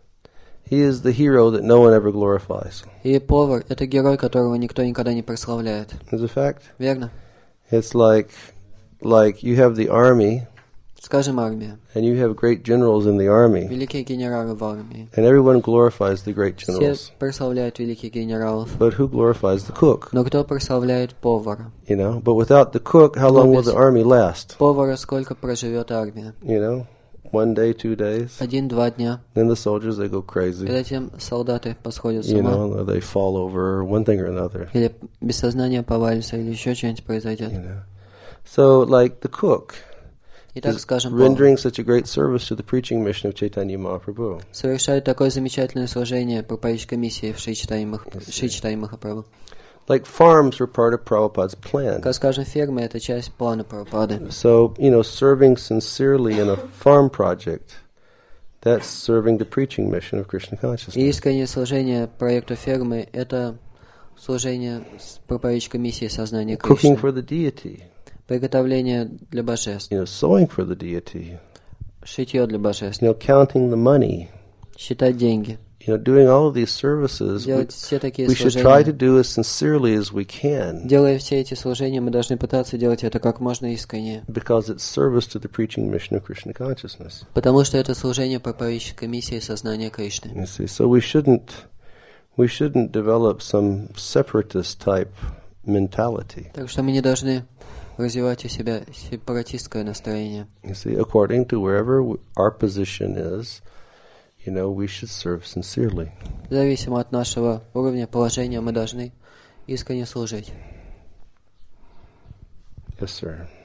he is the hero that no one ever glorifies. И повар — это герой, которого никто никогда не прославляет. Is a fact. Верно? It's like, like you have the army, Скажем, армия. and you have great generals in the army, Великие генералы в армии. and everyone glorifies the great Все generals. прославляют великих генералов. But who glorifies the cook? Но кто прославляет повара? You know, but without the cook, how long will the army last? Повара сколько проживет армия? You know, one day, two days. Один-два дня. Then the soldiers, they go И crazy. затем солдаты посходят с You ума. know, or they fall over, one thing or another. Или без сознания повалится, или еще что-нибудь произойдет. You know, so like the cook Итак, is скажем, повар rendering such a great service to the preaching mission of Chaitanya Mahaprabhu. совершает такое замечательное служение проповедческой миссии в Шри Чайтанья Махапрабху. Like farms were part of Prabhupada's plan. Как, скажем, ферма — это часть плана Прабхупады. So, you know, serving sincerely in a farm project, that's serving the preaching mission of Krishna И consciousness. искреннее служение проекту фермы — это служение с проповедческой миссией сознания Cooking Кришны. for the deity, Приготовление для божеств. you know, sewing for the deity, Шитье для божеств. you know, counting the money, Считать деньги. you know, doing all of these services, we, Делать все такие we should try to служения. do as sincerely as we can, Делая все эти служения, мы должны пытаться делать это как можно искреннее. because it's service to the preaching mission of Krishna consciousness. Потому что это служение проповедческой миссии сознания Кришны. You see, so we shouldn't we shouldn't develop some separatist type mentality. Так что мы не должны развивать у себя сепаратистское настроение. You see, according to wherever w- our position is, you know, we should serve sincerely. Зависимо от нашего уровня положения, мы должны искренне служить. Yes, sir.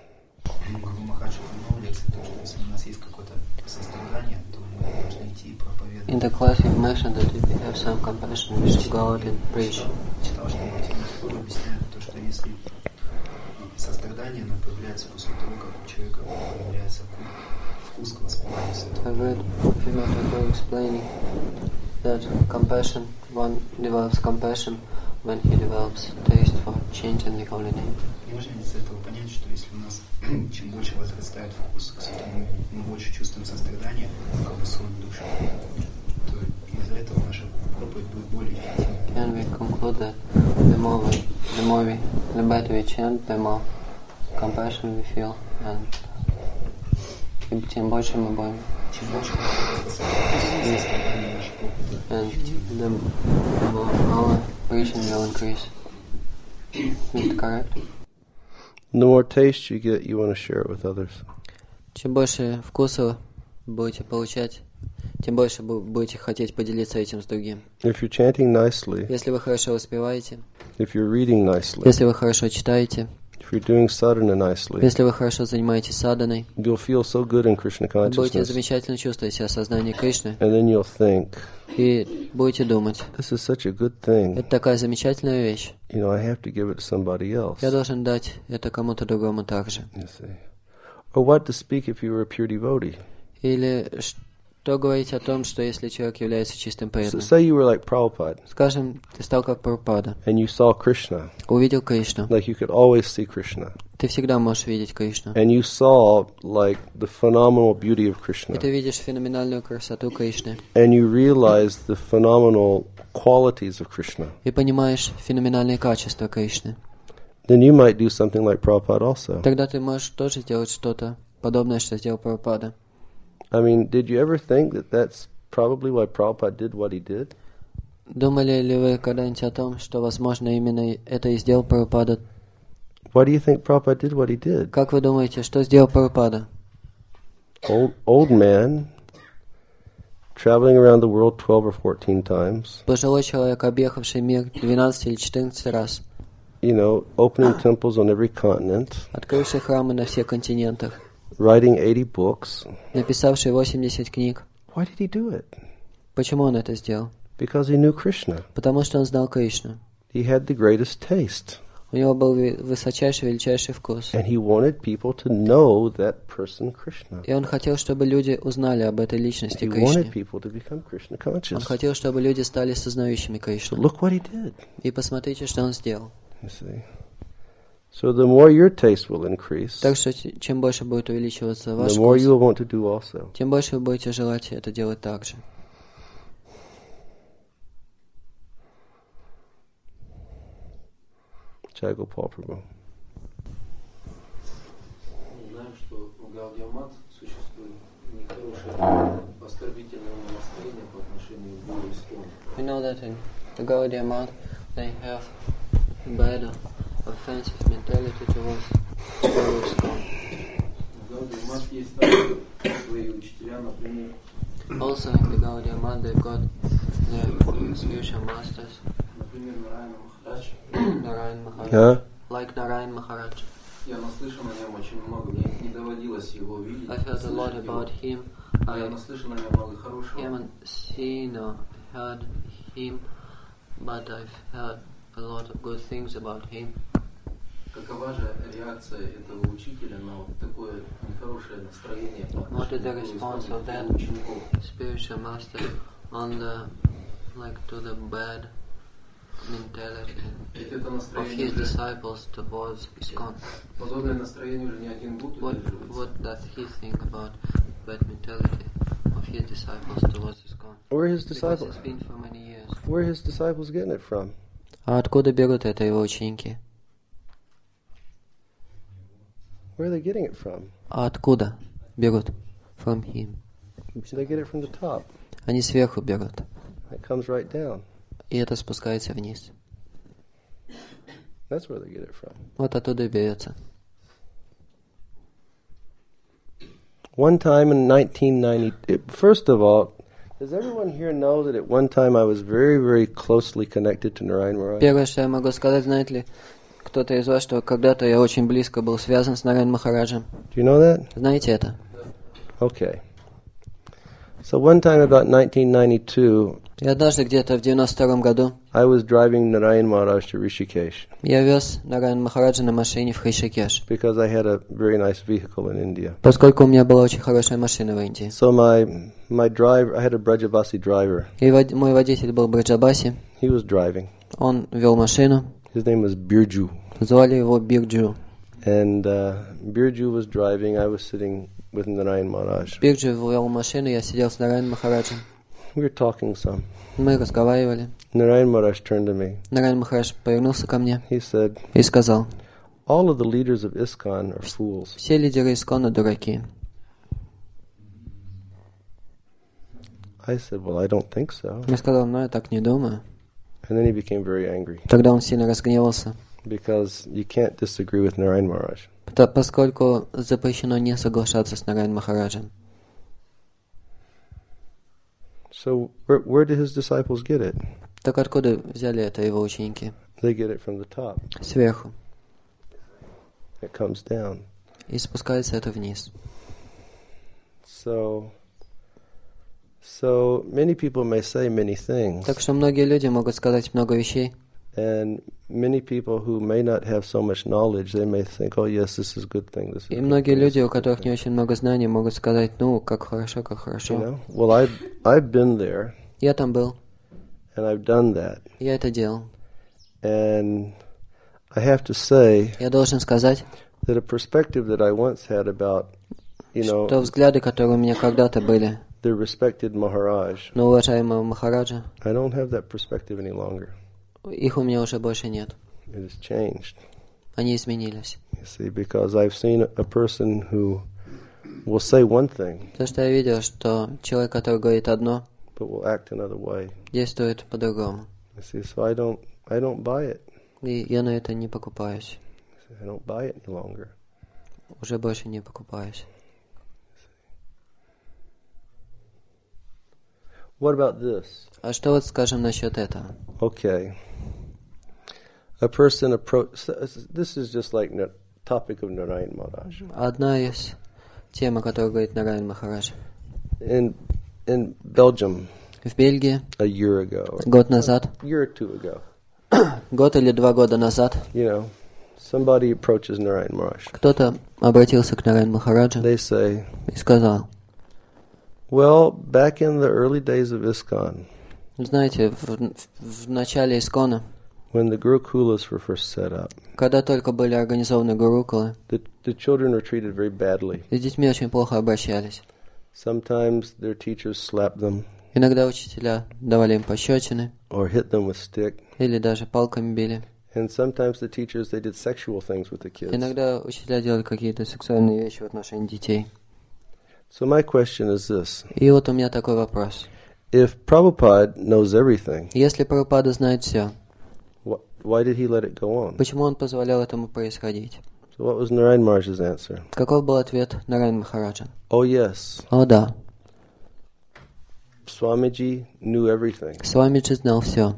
Гуру Махарадж упоминал лекции, то, что если у нас есть какое-то сострадание, то мы должны идти и проповедовать. In the class you mentioned that if you have some compassion, we should go out and preach. Читал, что Бхактивinoda объясняет то, что если сострадание, оно появляется после того, как у человека появляется вкус к воспеванию святого. I read Bhaktivinoda explaining that compassion, one develops compassion when he develops taste for chanting the holy name. И можно из этого понять, что если у нас чем больше возрастает вкус к святому, мы больше чувствуем сострадание к свою душу, то из-за этого наша проповедь будет более эффективной. Can we conclude that the more we, the more we, the better we chant, the more compassion we feel, and и тем больше мы будем. Чем больше мы сострадание нашей проповеди. And the more our preaching will increase. Is it correct? The more taste you get, you want to share it with others. Чем больше вкуса будете получать, тем больше будете хотеть поделиться этим с другим. If you're chanting nicely, Если вы хорошо воспеваете, if you're reading nicely, если вы хорошо читаете, if you're doing sadhana nicely, если вы хорошо занимаетесь саданой, you'll feel so good in Krishna вы будете consciousness, замечательно чувствовать себя сознание Кришны and then you'll think, и будете думать, this is such a good thing. это такая замечательная вещь, You know, I have to give it to somebody else. я должен дать это кому-то другому также. You see. Or what to speak if you were a pure devotee. Или что говорить о том, что если человек является чистым So преданным. say you were like Prabhupada, Скажем, ты стал как Прабхупада, and you saw Krishna, увидел Кришну. like you could always see Krishna. Ты всегда можешь видеть Кришну. And you saw, like, the phenomenal beauty of И Krishna. ты видишь феноменальную красоту Кришны. And you realized the phenomenal qualities of Krishna. И понимаешь феноменальные качества Кришны. Then you might do something like Prabhupada also. Тогда ты можешь тоже сделать что-то подобное, что сделал Прабхупада. I mean, did you ever think that that's probably why Prabhupada did what he did? Думали ли вы когда-нибудь о том, что, возможно, именно это и сделал Прабхупада? Why do you think Prabhupada did what he did? Как вы думаете, что сделал Прабхупада? Old, old man, traveling around the world twelve or fourteen times, Пожилой человек, объехавший мир двенадцать или четырнадцать раз, you know, opening temples on every continent, открывший храмы на всех континентах, writing eighty books. написавший восемьдесят книг. Why did he do it? Почему он это сделал? Because he knew Krishna. Потому что он знал Кришну. He had the greatest taste. У него был высочайший, величайший вкус. And he wanted people to know that person Krishna. И он хотел, чтобы люди узнали об этой личности He Кришны. wanted people to become Krishna Он conscious. хотел, чтобы люди стали сознающими So Кришну. look what he did. И посмотрите, что он сделал. You see. So the more your taste will increase, Так что ч- чем больше будет увеличиваться ваш the more вкус, you will want to do also. тем больше вы будете желать это делать так же. Jai Gopal Prabhu. Знаем, что у Гаудия-мат существует нехорошее оскорбительное настроение по отношению к Гуру Искон. We know that in the Gaudiya Math, they have bad, offensive mentality towards Guru ISKCON. У Гаудия-мат есть также свои учителя, например, Also in the Gaudiya Math, they've got their spiritual masters, например, Нарайана Махарадж. Narayan Maharaj, Huh? like Narayan Maharaj. Я наслышан о нем очень много, мне не доводилось его видеть. I've heard a lot слышать about его. him. Но я I наслышан о нем много хорошего. haven't seen or heard him, but I've heard a lot of good things about him. Какова же реакция этого учителя на вот такое нехорошее настроение по What is the отношению к response of that его учеников? spiritual master on the, like, to the bad mentality Ведь это of настроение his уже, disciples towards ISKCON? подобное настроение уже не один год What, удерживается. what does he think about bad mentality of his disciples towards ISKCON? Where are his Because disciples? it's been for many years. Where are his disciples getting it from? А откуда берут это его ученики? Where are they getting it from? А откуда берут? From him. They get it from the top. Они сверху берут. It comes right down. И это спускается вниз. That's where they get it from. Вот оттуда и берется. One time in nineteen ninety, it, first of all, does everyone here know that at one time I was very, very closely connected to Narayan Maharaj? Первое, что я могу сказать, знаете ли, кто-то из вас, что когда-то я очень близко был связан с Нараян Махараджем. Do you know that? Знаете это? Okay. So one time about nineteen ninety-two, И однажды где-то в девяносто втором году I was driving Narayan Maharaj to Rishikesh я вез Нараян Махараджа на машине в Хришикеш, because I had a very nice vehicle in India. поскольку у меня была очень хорошая машина в Индии. So my my driver, I had a Brajabasi driver. И вод- мой водитель был Браджабаси, He was driving. он вел машину, His name was Birju. звали его Бирджу. And uh, Birju was driving. I was sitting with Narayan Maharaj. Бирджу вел машину, я сидел с Нараян Махараджем. We were talking some. Мы разговаривали. Narayan Maharaj turned to me. Нараян Махарадж повернулся ко мне He said, и сказал: all of the leaders of ISKCON are fools. все лидеры Искона дураки. I said, well, I don't think so. Я сказал: ну, я так не думаю. And then he became very angry Тогда он сильно разгневался, because you can't disagree with Narayan Maharaj. пото- поскольку запрещено не соглашаться с Нараян Махараджем. So where, where did his disciples get it? Так откуда взяли это его ученики? They get it from the top. Сверху. It comes down. И спускается это вниз. So, so many people may say many things, Так что многие люди могут сказать много вещей, and many people who may not have so much knowledge, they may think, oh yes, this is a good thing. This is a и good многие thing, люди, this is у a good которых не thing." очень много знаний, могут сказать: ну, как хорошо, как You хорошо. know? Well, I've I've been there, Я там был, and I've done that, я это делал. and I have to say Я должен сказать, that a perspective that I once had about, you know, что взгляды, которые у меня когда-то были the respected Maharaj, на уважаемого Махараджа, I don't have that perspective any longer. их у меня уже больше нет. It has changed. Они изменились. You see, because I've seen a person who will say one thing, То, что я видел, что человек, который говорит одно, but will act another way. действует по-другому. You see, so I don't, I don't buy it. И я на это не покупаюсь. I don't buy it any longer. Уже больше не покупаюсь. What about this? А что вот скажем насчет этого? Okay. A person approach. This is just like the topic of Narayan Maharaj. Одна из тем, о которой говорит Нараян Махарадж. In in Belgium, В Бельгии a year ago, or год назад, a year or two ago, год или два года назад, you know, somebody approaches Narayan Maharaj. кто-то обратился к Нараян Махараджу They say, и сказал: well, back in the early days of ISKCON, знаете, в, в, в начале Искона, when the Gurukulas were first set up, когда только были организованы гурукулы, the, the children were treated very badly. с детьми очень плохо обращались. Sometimes their teachers slapped them Иногда учителя давали им пощечины or hit them with stick. или даже палками били. And sometimes the teachers, they did sexual things with the kids. Иногда учителя делали какие-то сексуальные вещи в отношении детей. So my question is this. И вот у меня такой вопрос. If Prabhupada knows everything, Если Прабхупада знает все, wh- why did he let it go on? почему он позволял этому происходить? So what was Narayan Maharaj's answer? Каков был ответ Нараян Махараджа? Oh yes, О да, Swamiji knew everything. Свамиджи знал все.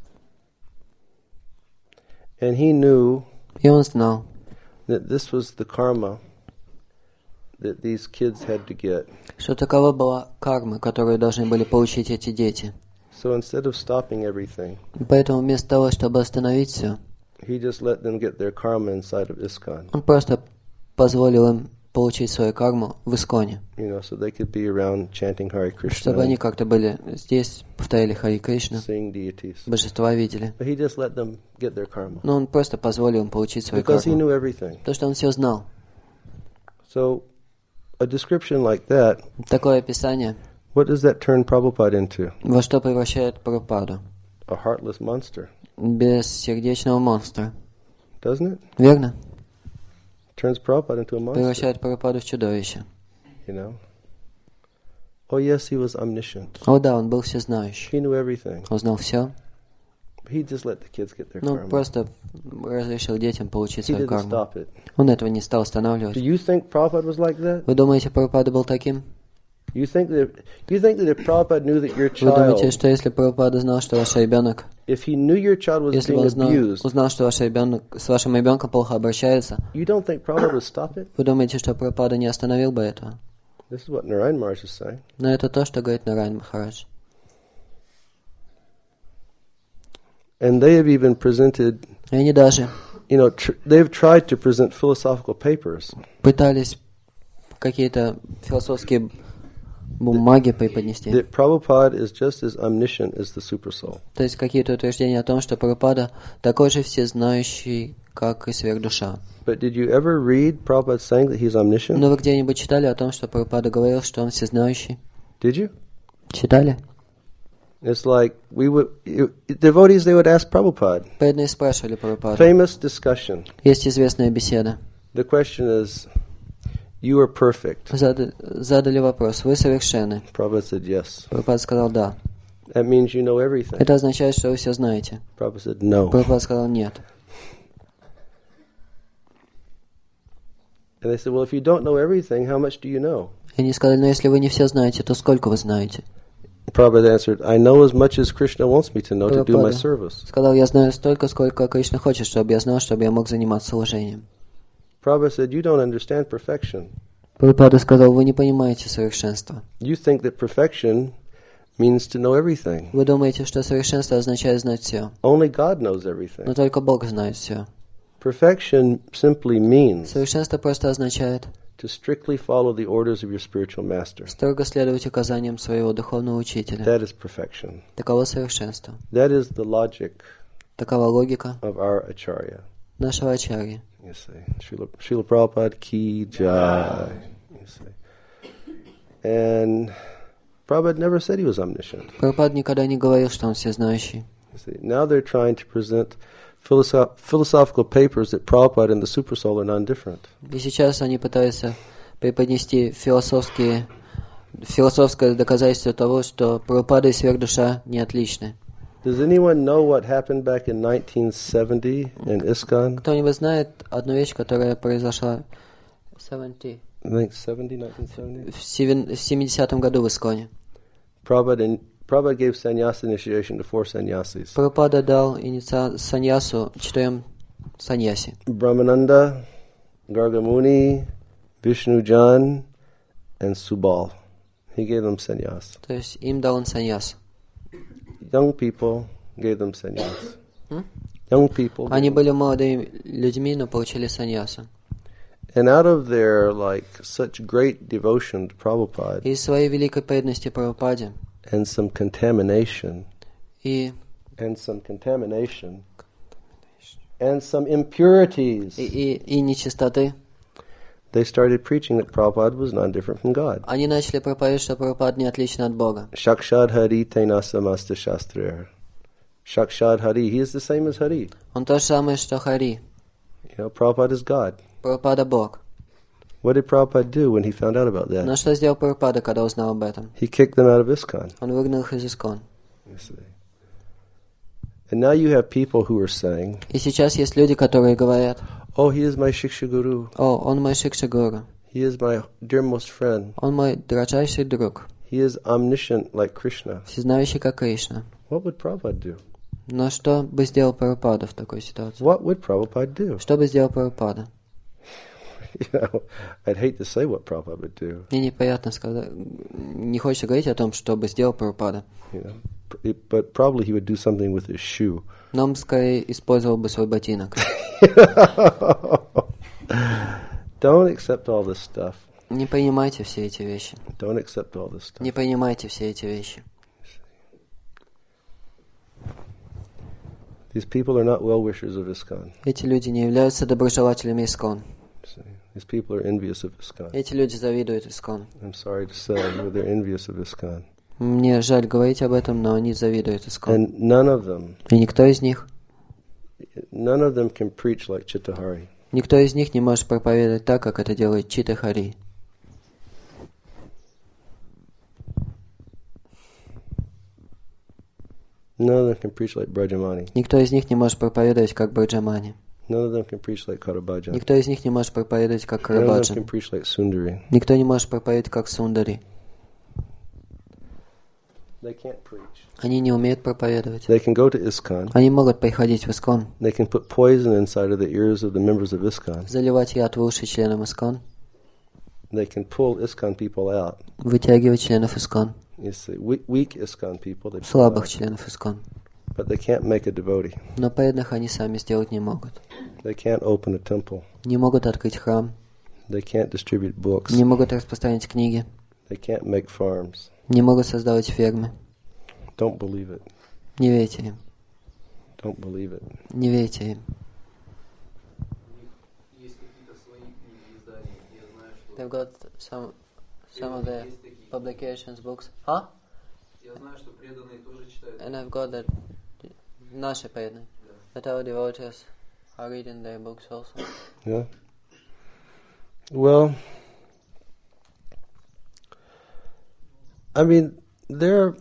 And he knew И он знал, that this was the karma that these kids had to get. что такова была карма, которую должны были получить эти дети. So instead of stopping everything, И поэтому вместо того, чтобы остановить все, he just let them get their karma inside of ISKCON, он просто позволил им получить свою карму в Исконе, you know, so they could be around chanting Hare чтобы они Krishna, как-то были здесь, повторяли Хари Кришна, seeing deities. божества видели. But he just let them get their karma Но он просто позволил им получить свою because he карму. knew everything. То, что он все знал. So a description like that, Такое описание, what does that turn Prabhupada into? во что превращает Прабхупаду? A heartless monster, Бессердечного монстра. doesn't it? Верно? Turns Prabhupada into a monster, Превращает Прабхупаду в чудовище. you know. Oh yes, he was omniscient. О да, он был всезнающий. He knew everything. Он знал все, He just let the kids get their но karma. он просто разрешил детям получить He свою didn't карму. stop it. Он этого не стал Do останавливать. you think Prabhupada was like that? Вы думаете, Прабхупада был таким? You think that you think that if Prabhupada knew that your Вы думаете, child, что если Прабхупада знал, что ваш ребенок, if he knew your child was если бы being он знал, abused, узнал, что ваш ребенок, с вашим ребенком плохо обращаются, you don't think Prabhupada would stop it? вы думаете, что Прабхупада не остановил бы этого? This is what Narayan Maharaj is saying. Но это то, что говорит Нараян Махарадж. And they have even presented, И они даже you know, tr- they've tried to present philosophical papers пытались какие-то философские бумаги преподнести. that Prabhupada is just as omniscient as the Supersoul. То есть какие-то утверждения о том, что Прабхупада такой же всезнающий, как и сверхдуша. But did you ever read Prabhupada saying that he's omniscient? Но вы где-нибудь читали о том, что Прабхупада говорил, что он всезнающий? Did you? Читали? It's like we would, you, devotees, they would ask Prabhupada. Преданные спрашивали Прабхупаду. Famous discussion. Есть известная беседа. The question is, you are perfect. Зада- задали вопрос: вы совершенны? Prabhupada said yes. Прабхупада сказал да. That means you know everything. Это означает, что вы все знаете. Prabhupada said no. Прабхупада сказал нет. And they said, well, if you don't know everything, how much do you know? И они сказали: ну если вы не все знаете, то сколько вы знаете? Prabhupada answered, I know as much as Krishna wants me to know to do my Прабхупада service. сказал: я знаю столько, сколько Кришна хочет, чтобы я знал, чтобы я мог заниматься служением. Prabhupada said, you don't understand perfection. Прабхупада сказал: вы не понимаете совершенства. You think that perfection means to know everything. Вы думаете, что совершенство означает знать все. Only God knows Но everything. только Бог знает все. Perfection simply means Совершенство просто означает to strictly follow the orders of your spiritual master. строго следовать указаниям своего духовного учителя. That is perfection. Таково совершенство. That is the logic Такова логика of our acharya. нашего ачарьи. You see, Srila, Srila Prabhupada ki jai. You see, and Prabhupada never said he was omniscient. Прабхупада никогда не говорил, что он всезнающий. You see, now they're trying to present philosoph- philosophical papers that Prabhupada and the Supersoul are non-different. И сейчас они пытаются преподнести философские, философское доказательство того, что Прабхупада и сверхдуша не отличны. Does anyone know what happened back in nineteen seventy in ISKCON? Кто-нибудь знает одну вещь, которая произошла в семидесятом I think seventy, nineteen seventy. в севен- в семидесятом году в Исконе? Prabhupada, and, Prabhupada gave sannyasa initiation to four sannyasis. Прабхупада дал инициа- саньясу четырем саньяси. Brahmananda, Gargamuni, Vishnujan, and Subal. He gave them sannyas. То есть им дал он саньяс. Young people gave them sannyas. Hmm? Young people. Они были молодыми людьми, но получили саньясу. And out of their like such great devotion to Prabhupada И из своей великой преданности Прабхупаде and some contamination и, and some contamination and some impurities, и, и, и нечистоты, they started preaching that Prabhupada was not different from God. они начали проповедовать, что Прабхупада не отличен от Бога. Shakshad Hari Tena Samasta Shastrir. Shakshad Hari, he is the same as Hari. Он то же самое, что Хари. You know, Prabhupada is God. Прабхупада Бог. What did Prabhupada do when he found out about Но that? что сделал Прабхупада, когда узнал об этом? He kicked them out of ISKCON. Он выгнал их из Искон. You see. And now you have people who are saying, И сейчас есть люди, которые говорят: oh, he is my Shiksha Guru. о, он мой Шикша-гуру, He is my dearmost friend. он мой дрожайший друг, He is omniscient like Krishna. всезнающий, как Кришна. What would Prabhupada do? Но что бы сделал Прабхупада в такой ситуации? What would Prabhupada do? Что бы сделал Прабхупада? You know, I'd hate to say what Prabhupada would do. Мне неприятно сказать, не хочется говорить о том, что бы сделал Прабхупада. You know, P- but probably he would do something with his shoe. Но он скорее использовал бы свой ботинок. Don't accept all this stuff. Не принимайте все эти вещи. Don't accept all this stuff. Не принимайте все эти вещи. These people are not well-wishers of ISKCON. Эти люди не являются доброжелателями Искон. See, these people are envious of ISKCON. Эти люди завидуют Искон. I'm sorry to say, but they're envious of ISKCON. Мне жаль говорить об этом, но они завидуют Искон. And none of them, И никто из них, none of them can preach like Chittahari. никто из них не может проповедовать так, как это делает Чита Хари. None of them can preach like Brajamani. Никто из них не может проповедовать как Браджамани. None of them can preach like Karabhajan. Никто из них не может проповедовать как None of them Карабаджан. can preach like Sundari. Никто не может проповедовать как Сундари. They can't preach. Они не умеют проповедовать. They can go to ISKCON. Они могут приходить в Искон, They can put poison inside of the ears of the members of ISKCON. заливать яд в уши членам Искон, They can pull ISKCON people out. вытягивать членов Искон, You see, weak, weak ISKCON people, they pull слабых out. членов Искон. But they can't make a devotee. Но преданных они сами сделать не могут. They can't open a temple. Не могут открыть храм, They can't distribute books. не могут распространять книги, They can't make farms. не могут создавать фермы. Don't believe it. Не верьте им, Don't believe it. не верьте им. Есть какие-то свои книги, издания. Я знаю, что... They've got some, some of the Есть такие. publications, books. Huh? Я знаю, что преданные тоже читают. And I've got that наши преданные. That our devotees are reading their books also. Yeah. Well, I mean, there.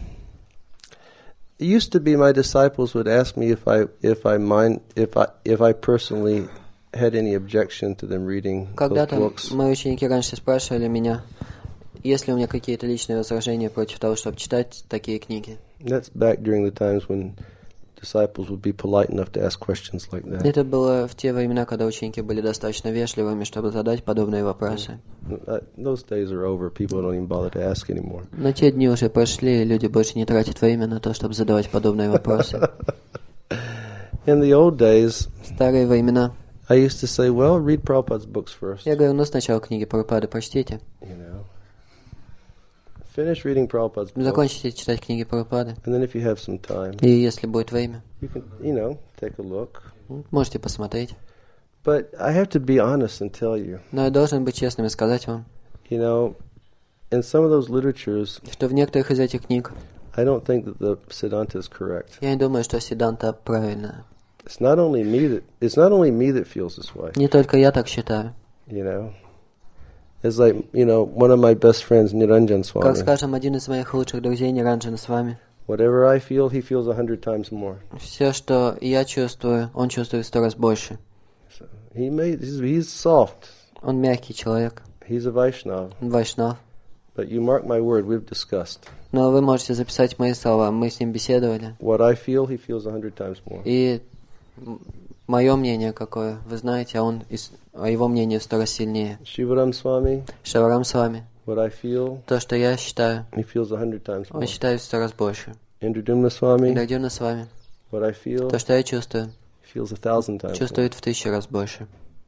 It used to be my disciples would ask me if I if I mind if I if I personally had any objection to them reading those Когда-то books. мои ученики раньше спрашивали меня, есть ли у меня какие-то личные возражения против того, чтобы читать такие книги. That's back during the times when disciples would be polite enough to ask questions like that. Это было в те времена, когда ученики были достаточно вежливыми, чтобы задать подобные вопросы. Uh, Those days are over. People don't even bother to ask anymore. Но те дни уже прошли, и люди больше не тратят время на то, чтобы задавать подобные вопросы. In the old days, В старые времена I used to say, well, read Prabhupada's books first. я говорю, ну сначала книги Прабхупады прочтите, You know, finish reading Prabhupada's books, закончите читать книги Прабхупады, and then if you have some time, и если будет время, you can, you know, take a look. можете посмотреть. But I have to be honest and tell you, Но я должен быть честным и сказать вам, you know, in some of those literatures, что в некоторых из этих книг I don't think that the Siddhanta is correct. я не думаю, что Сиддханта правильная. It's not only me that it's not only me that feels this way. Не только я так считаю. You know, it's like, you know, one of my best friends, Niranjan Как, Swami. скажем, один из моих лучших друзей, Ниранджана с вами. Whatever I feel, he feels a hundred times more. Все, что я чувствую, он чувствует в сто раз больше. So he made he's, he's soft. Он мягкий человек, He's a Vaishnava. он вайшнав. But you mark my word, we've discussed. Но вы можете записать мои слова, мы с ним беседовали. What I feel, he feels a hundred times more. И мое мнение какое, вы знаете, а он, а его мнение в сто раз сильнее. Shivaram Swami, Шаварам с вами. what I feel, То, что я считаю, he feels a hundred times он more. считает в сто раз больше. Indradumna Swami, Индрадюмна с вами. what I feel, То, что я чувствую, he feels a thousand times more. чувствует в тысячу раз больше.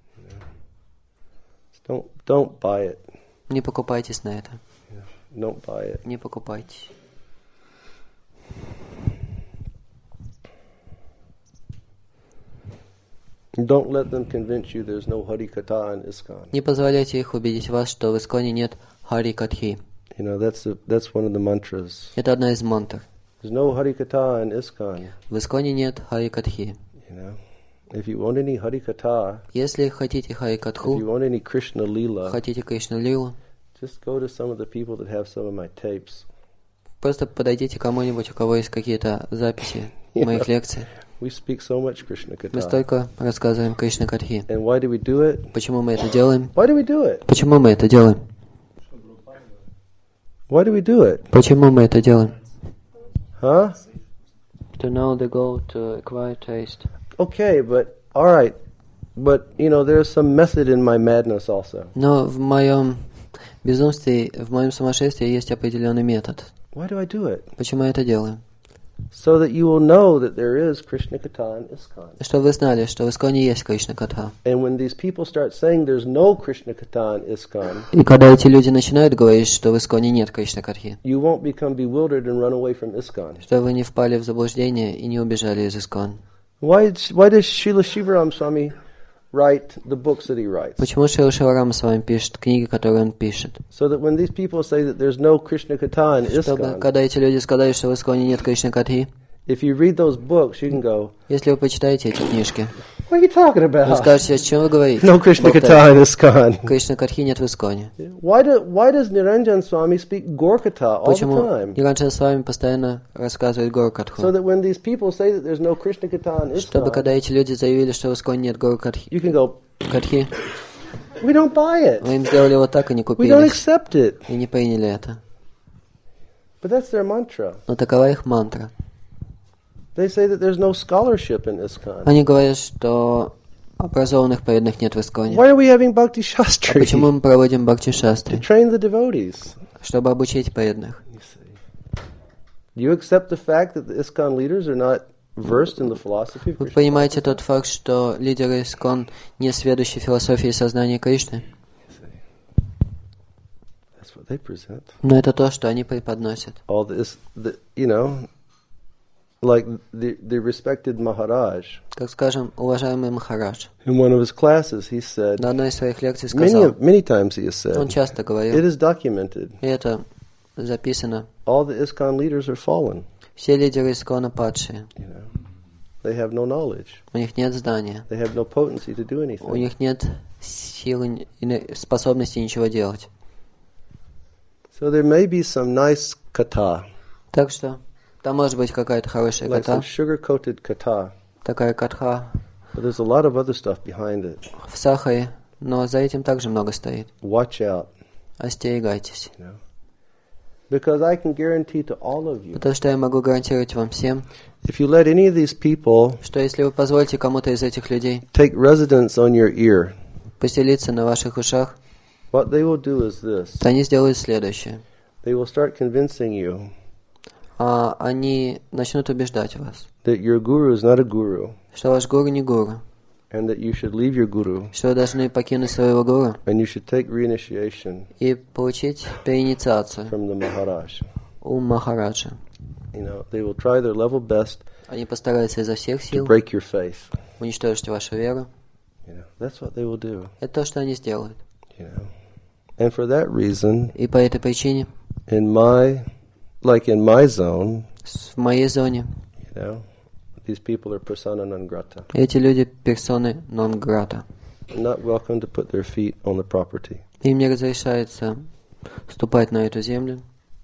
Don't don't buy it. Не покупайтесь на это. Don't buy it. Не покупайтесь. Don't let them convince you there's no Hari Katha in ISKCON. Не позволяйте их убедить вас, что в Исконе нет Хари Катхи. You know, that's a, that's one of the mantras. Это одна из мантр. There's no Hari Katha in ISKCON. В Исконе нет Хари Катхи. You know, if you want any Hari Katha, Если хотите Хари if you Катху, want any Krishna Leela, хотите Кришну Лилу, just go to some of the people that have some of my tapes. просто подойдите к кому-нибудь, у кого есть какие-то записи моих лекций. We speak so much Krishna Мы Katha. столько рассказываем Кришна Катхи. And why do we do it? Почему мы это делаем? Why do we do it? Почему мы это делаем? Why do we do it? Почему мы это делаем? Huh? To know the goal, to acquire taste. Okay, but all right. But, you know, there's some method in my madness also. Но в моем безумстве, в моем сумасшествии есть определенный метод. Why do I do it? Почему я это делаю? So that you will know that there is Krishna Katha in ISKCON. Чтобы вы знали, что в Исконе есть Кришна Катха. And when these people start saying there's no Krishna Katha in ISKCON, И когда эти люди начинают говорить, что в Исконе нет Кришна Катхи, you won't become bewildered and run away from ISKCON. что вы не впали в заблуждение и не убежали из Искон. Why, why does Srila Shivaram Swami write the books that he writes? Почему Шрила Шиварама с вами пишет книги, которые он пишет? So that when these people say that there's no Krishna Katha in Чтобы, ISKCON, когда эти люди сказали, что в Исконе нет Кришна Катхи, if you read those books, you can go, если вы почитаете эти книжки, what are you talking вы about? скажете, о чем вы говорите? No Krishna Болтаете. Katha in ISKCON. Кришна Катхи нет в Исконе. Why, do, why does Niranjan Swami speak Gorkatha all the Почему time? Ниранджан с вами постоянно рассказывает Гору So Катху? that when these people say that there's no Krishna Katha in Чтобы ISKCON, когда эти люди заявили, что в Исконе нет Гору Катхи, you can go, Катхи, we don't buy it. вы им сделали вот так и не We don't купили, accept it. и не приняли это. But that's their mantra. Но такова их мантра. They say that there's no scholarship in ISKCON. Они говорят, что образованных преданных нет в Исконе. Why are we having Bhakti А Shastri? почему мы проводим To Бхакти-шастры? train the devotees. Чтобы обучить преданных. You see. Do you accept the fact that the ISKCON leaders are not versed in the philosophy of Вы Krishna? понимаете тот факт, что лидеры Искон не сведущи философии сознания Кришны? That's what they present. Но это то, что они преподносят. All this, the, you know, like the the respected Maharaj. Как, скажем, уважаемый Махарадж. In one of his classes, he said, На одной из своих лекций many, сказал, of- many times he has он said, часто it говорил, is documented, и это записано, all the ISKCON leaders are fallen. все лидеры Искона падшие. You know, they have no knowledge. У них нет знания, They have no potency to do у anything. них нет силы и способности ничего делать. So there may be some nice kata, Так что там может быть какая-то хорошая like some ката, sugar-coated kata, такая катха but there's a lot of other stuff behind it. в сахаре, но за этим также много стоит. Watch out, Остерегайтесь. you know. Because I can guarantee to all of you, Потому что я могу гарантировать вам всем, if you let any of these people что если вы позволите кому-то из этих людей take residence on your ear, поселиться на ваших ушах, what they will do is this. то они сделают следующее. They will start convincing you А они начнут убеждать вас, that your guru is not a guru, что ваш гуру не гуру, and that you should leave your guru, что вы должны покинуть своего гуру and you should take reinitiation и получить переинициацию from the Maharaj. у Махараджа. You know, they will try their level best Они постараются изо всех to сил break your faith. уничтожить вашу веру. You know, that's what they will do. Это то, что они сделают. You know, and for that reason, И по этой причине, in my, like in my zone, с- в моей зоне, you know, these people are persona non grata, эти люди персоны нон-грата. not welcome to put their feet on the property. Им не разрешается ступать на эту землю.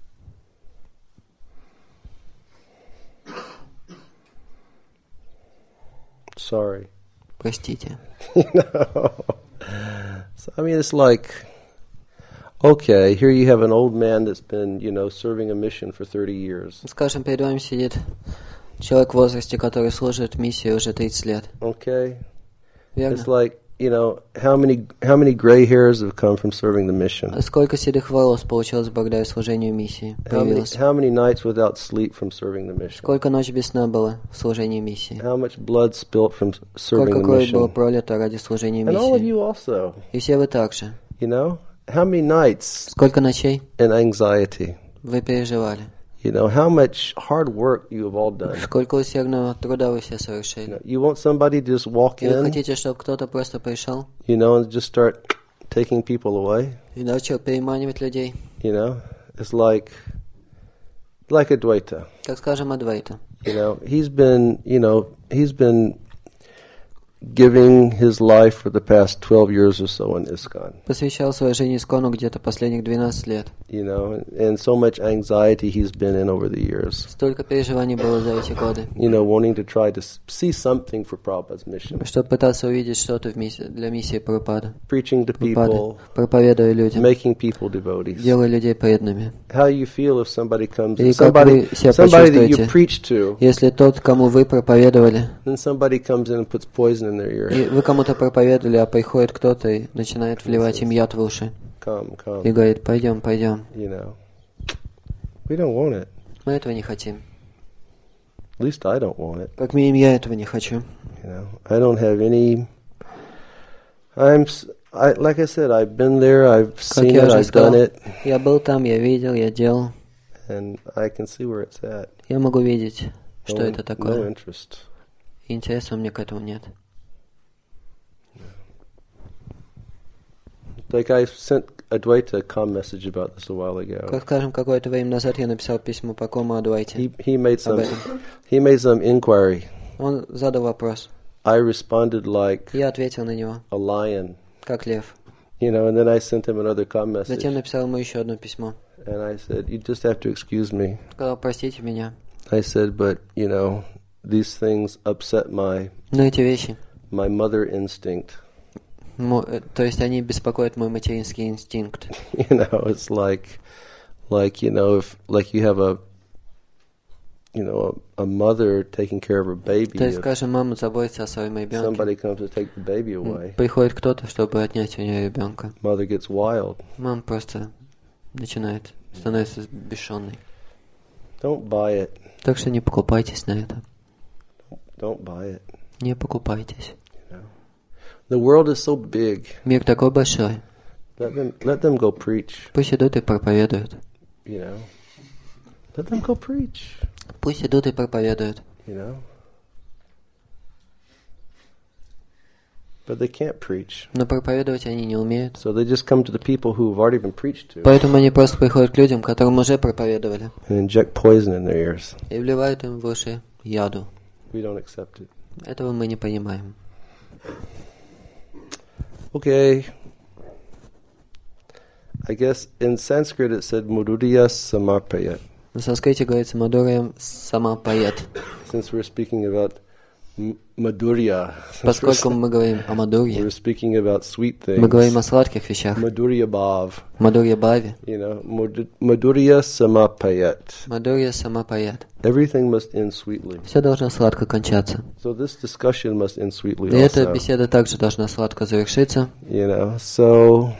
Sorry. Простите. You know, so I mean, it's like, okay, here you have an old man that's been, you know, serving a mission for thirty years. Скажем, перед вами сидит человек в возрасте, который служит миссию уже тридцать лет. Okay, Верно? it's like, you know, how many how many gray hairs have come from serving the mission? Сколько седых волос получилось благодаря служению миссии? How many, Появилось. how many nights without sleep from serving the mission? Сколько ночь без сна было в служении миссии? How much blood spilt from serving Сколько the крови было mission? пролито ради служения And all of миссии? you also, И все вы также. you know, how many nights Сколько ночей in anxiety? вы переживали? You know, how much hard work you have all done. Сколько усердного труда вы все You совершили? know, you want somebody to just walk И вы in, хотите, чтобы кто-то просто пришел you know, and just start taking people away? и начал переманивать людей? You know, it's like, like Advaita. Как, скажем, Адвайта. You know, he's been, you know, he's been giving his life for the past twelve years or so in ISKCON. Посвящал свою жизнь Искону где-то последних двенадцать лет. You know, and so much anxiety he's been in over the years. Столько переживаний было за эти годы. You know, wanting to try to s- see something for Prabhupada's mission. Чтобы пытаться увидеть что-то в миссии, для миссии Прабхупады. Preaching to Прабхупады, people, проповедуя людям, making people devotees. делая людей преданными. How you feel if somebody comes, И как somebody, вы себя somebody that you почувствуете, preach to, если тот, кому вы проповедовали, then somebody comes in and puts poison in their ear. и вы кому-то проповедовали, а приходит кто-то и начинает вливать им яд в уши. Come, come, И говорит, пойдем, пойдем. you know. We don't want it. Мы этого не хотим. At least I don't want it. Как минимум, я этого не хочу. You know, I don't have any. I'm, s- I like I said, I've been there, I've Как seen я it, уже I've сказал, done it, я был там, я видел, я делал. and I can see where it's at. Я могу видеть, что No, это no такое. interest. И интереса у меня к этому нет. Like I sent Advaita a com message about this a while ago. Как, скажем, какое-то время назад я написал письмо по кому Адвайте. He he made some Об этом. he made some inquiry. Он задал вопрос. I responded like Я ответил на него, a lion, как лев. you know, and then I sent him another com message, Затем написал ему еще одно письмо. and I said, "You just have to excuse me." Сказал, простите меня. I said, "But you know, these things upset my Но эти вещи, my mother instinct." мо- э, то есть они беспокоят мой материнский инстинкт. You know, it's like Like, you know, if like you have a, you know, a, a mother taking care of her baby. То есть, If скажем, мама заботится о своем ребенке. somebody comes to take the baby away, Приходит кто-то, чтобы отнять у нее ребенка. mother gets wild. Мама просто начинает, становится бесшенной. Don't buy it. Так что не покупайтесь на это. Don't buy it. Не покупайтесь. The world is so big. Мир такой большой. Let them let them go preach. Пусть идут и проповедуют. You know, let them go preach. Пусть идут и проповедуют. You know, but they can't preach. Но проповедовать они не умеют. So they just come to the people who have already been preached to Поэтому они просто приходят к людям, которым уже проповедовали, and inject poison in their ears. и вливают им в уши яду. We don't accept it. Этого мы не понимаем. Okay. I guess in Sanskrit it said Muduriya Samarpayat. На санскрите говорится «Мадурьям самапает». Since we're speaking about m- Madhurya, Поскольку мы говорим о Мадурье, we're speaking about sweet мы говорим о things. сладких вещах. Madhurya Bhav. Мадурья Бави, You know, Mud- Madhurya Samapayat. Мадурья самапает. Everything must end sweetly. Все должно сладко кончаться. So this discussion must end sweetly И эта also. беседа также должна сладко завершиться. You know, so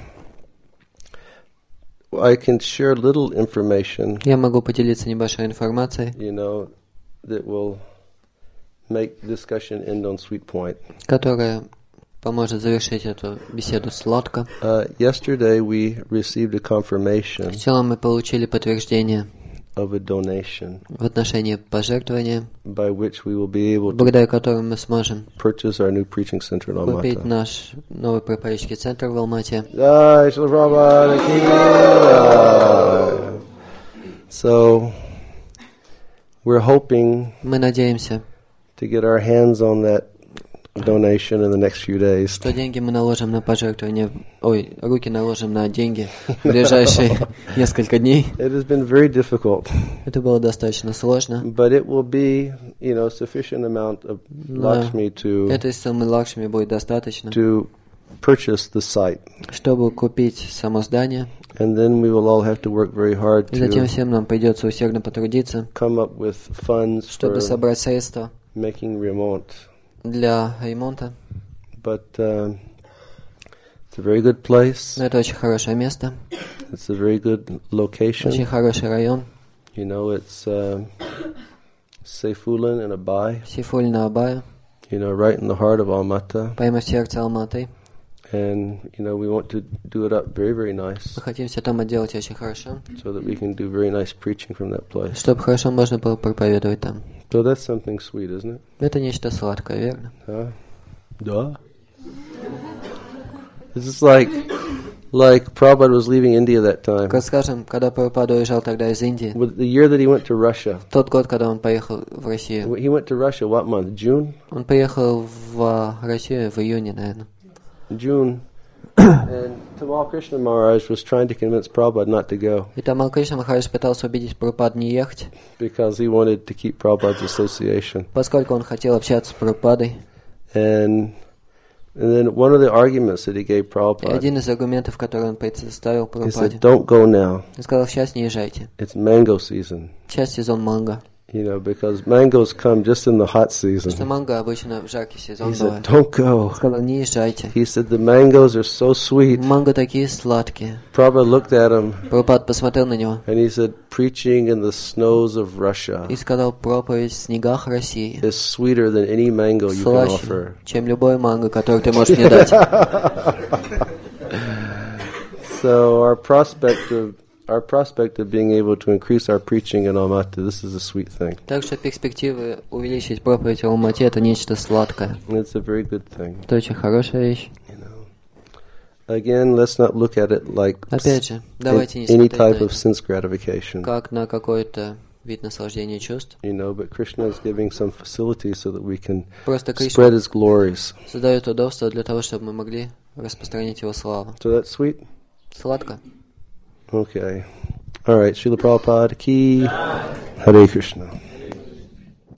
I can share little information, Я могу поделиться небольшой информацией, you know, that will make discussion end on sweet point. которая поможет завершить эту беседу сладко. Uh, yesterday we received a confirmation Сначала мы получили подтверждение of a donation в отношении пожертвования, by which we will be able to благодаря которому мы сможем purchase our new preaching center in купить Almaty. наш новый проповедческий центр в Алмате. Jai Srila Prabhupada Ki Jai. So we're hoping Мы надеемся, to get our hands on that donation in the next few days. что деньги мы наложим на пожертвование, ой, руки наложим на деньги в ближайшие несколько дней. It has been very difficult, Это было достаточно сложно. but it will be, you know, sufficient amount of Lakshmi to Этой суммы Лакшми будет достаточно, to purchase the site, чтобы купить само здание. and then we will all have to work very hard И затем to всем нам придется усердно потрудиться, come up with funds чтобы for собрать средства making remont. для ремонта. But uh, it's a very good place. Но это очень хорошее место, It's a very good очень location. хороший район. You know, it's uh, Seyfulan and Abai. Сейфуль на Абая, You know, right in the heart of Almaty. прямо в сердце Алматы. And, you know, we want to do it up very, very nice Мы хотим все там отделать очень хорошо, so that we can do very nice preaching from that place. чтобы хорошо можно было проповедовать там. So that's something sweet, isn't it? Это нечто сладкое, верно? Huh? Duh. It's just like, like Prabhupada was leaving India that time. Как скажем, когда Прабхупада уезжал тогда из Индии, With the year that he went to Russia. тот год, когда он поехал в Россию, He went to Russia what month? June? он поехал в Россию в июне, наверное. June. And Tamal Krishna Maharaj was trying to convince Prabhupada not to go И Тамал Кришна Махарадж пытался убедить Прабхупаду не ехать, because he wanted to keep Prabhupada's association. поскольку он хотел общаться с Прабхупадой. And and then one of the arguments that he gave И Prabhupada, один из аргументов, который он представил he Прабхупаде, said, don't go now. он сказал, сейчас не езжайте, It's mango season. сейчас сезон манго. You know, because mangoes come just in the hot Потому что season. манго обычно в жаркий сезон He said, бывает. don't go. Он сказал, не езжайте. He said, the mangoes are so sweet. Манго такие сладкие. Prabhupada looked at him Прабхупад посмотрел на него and he said, preaching in the snows of Russia и сказал, проповедь в снегах России is sweeter than any mango you can offer. слаще, чем любой манго, который ты можешь мне дать. So our prospect of our prospect of being able to increase our preaching in Almaty, this is a sweet thing. Так что перспективы увеличить проповедь в Алмате — это нечто сладкое. It's a very good thing. Это очень хорошая вещь. You know. Again, let's not look at it like Опять же, давайте не any смотреть type на of sense gratification. как на какой-то вид наслаждения чувств. You know, but Krishna is giving some facilities so that we can Просто Кришна spread his glories. создает удобства для того, чтобы мы могли распространить его славу. So that's sweet? Сладко? Okay. All right. Srila Prabhupada ki Hare Krishna.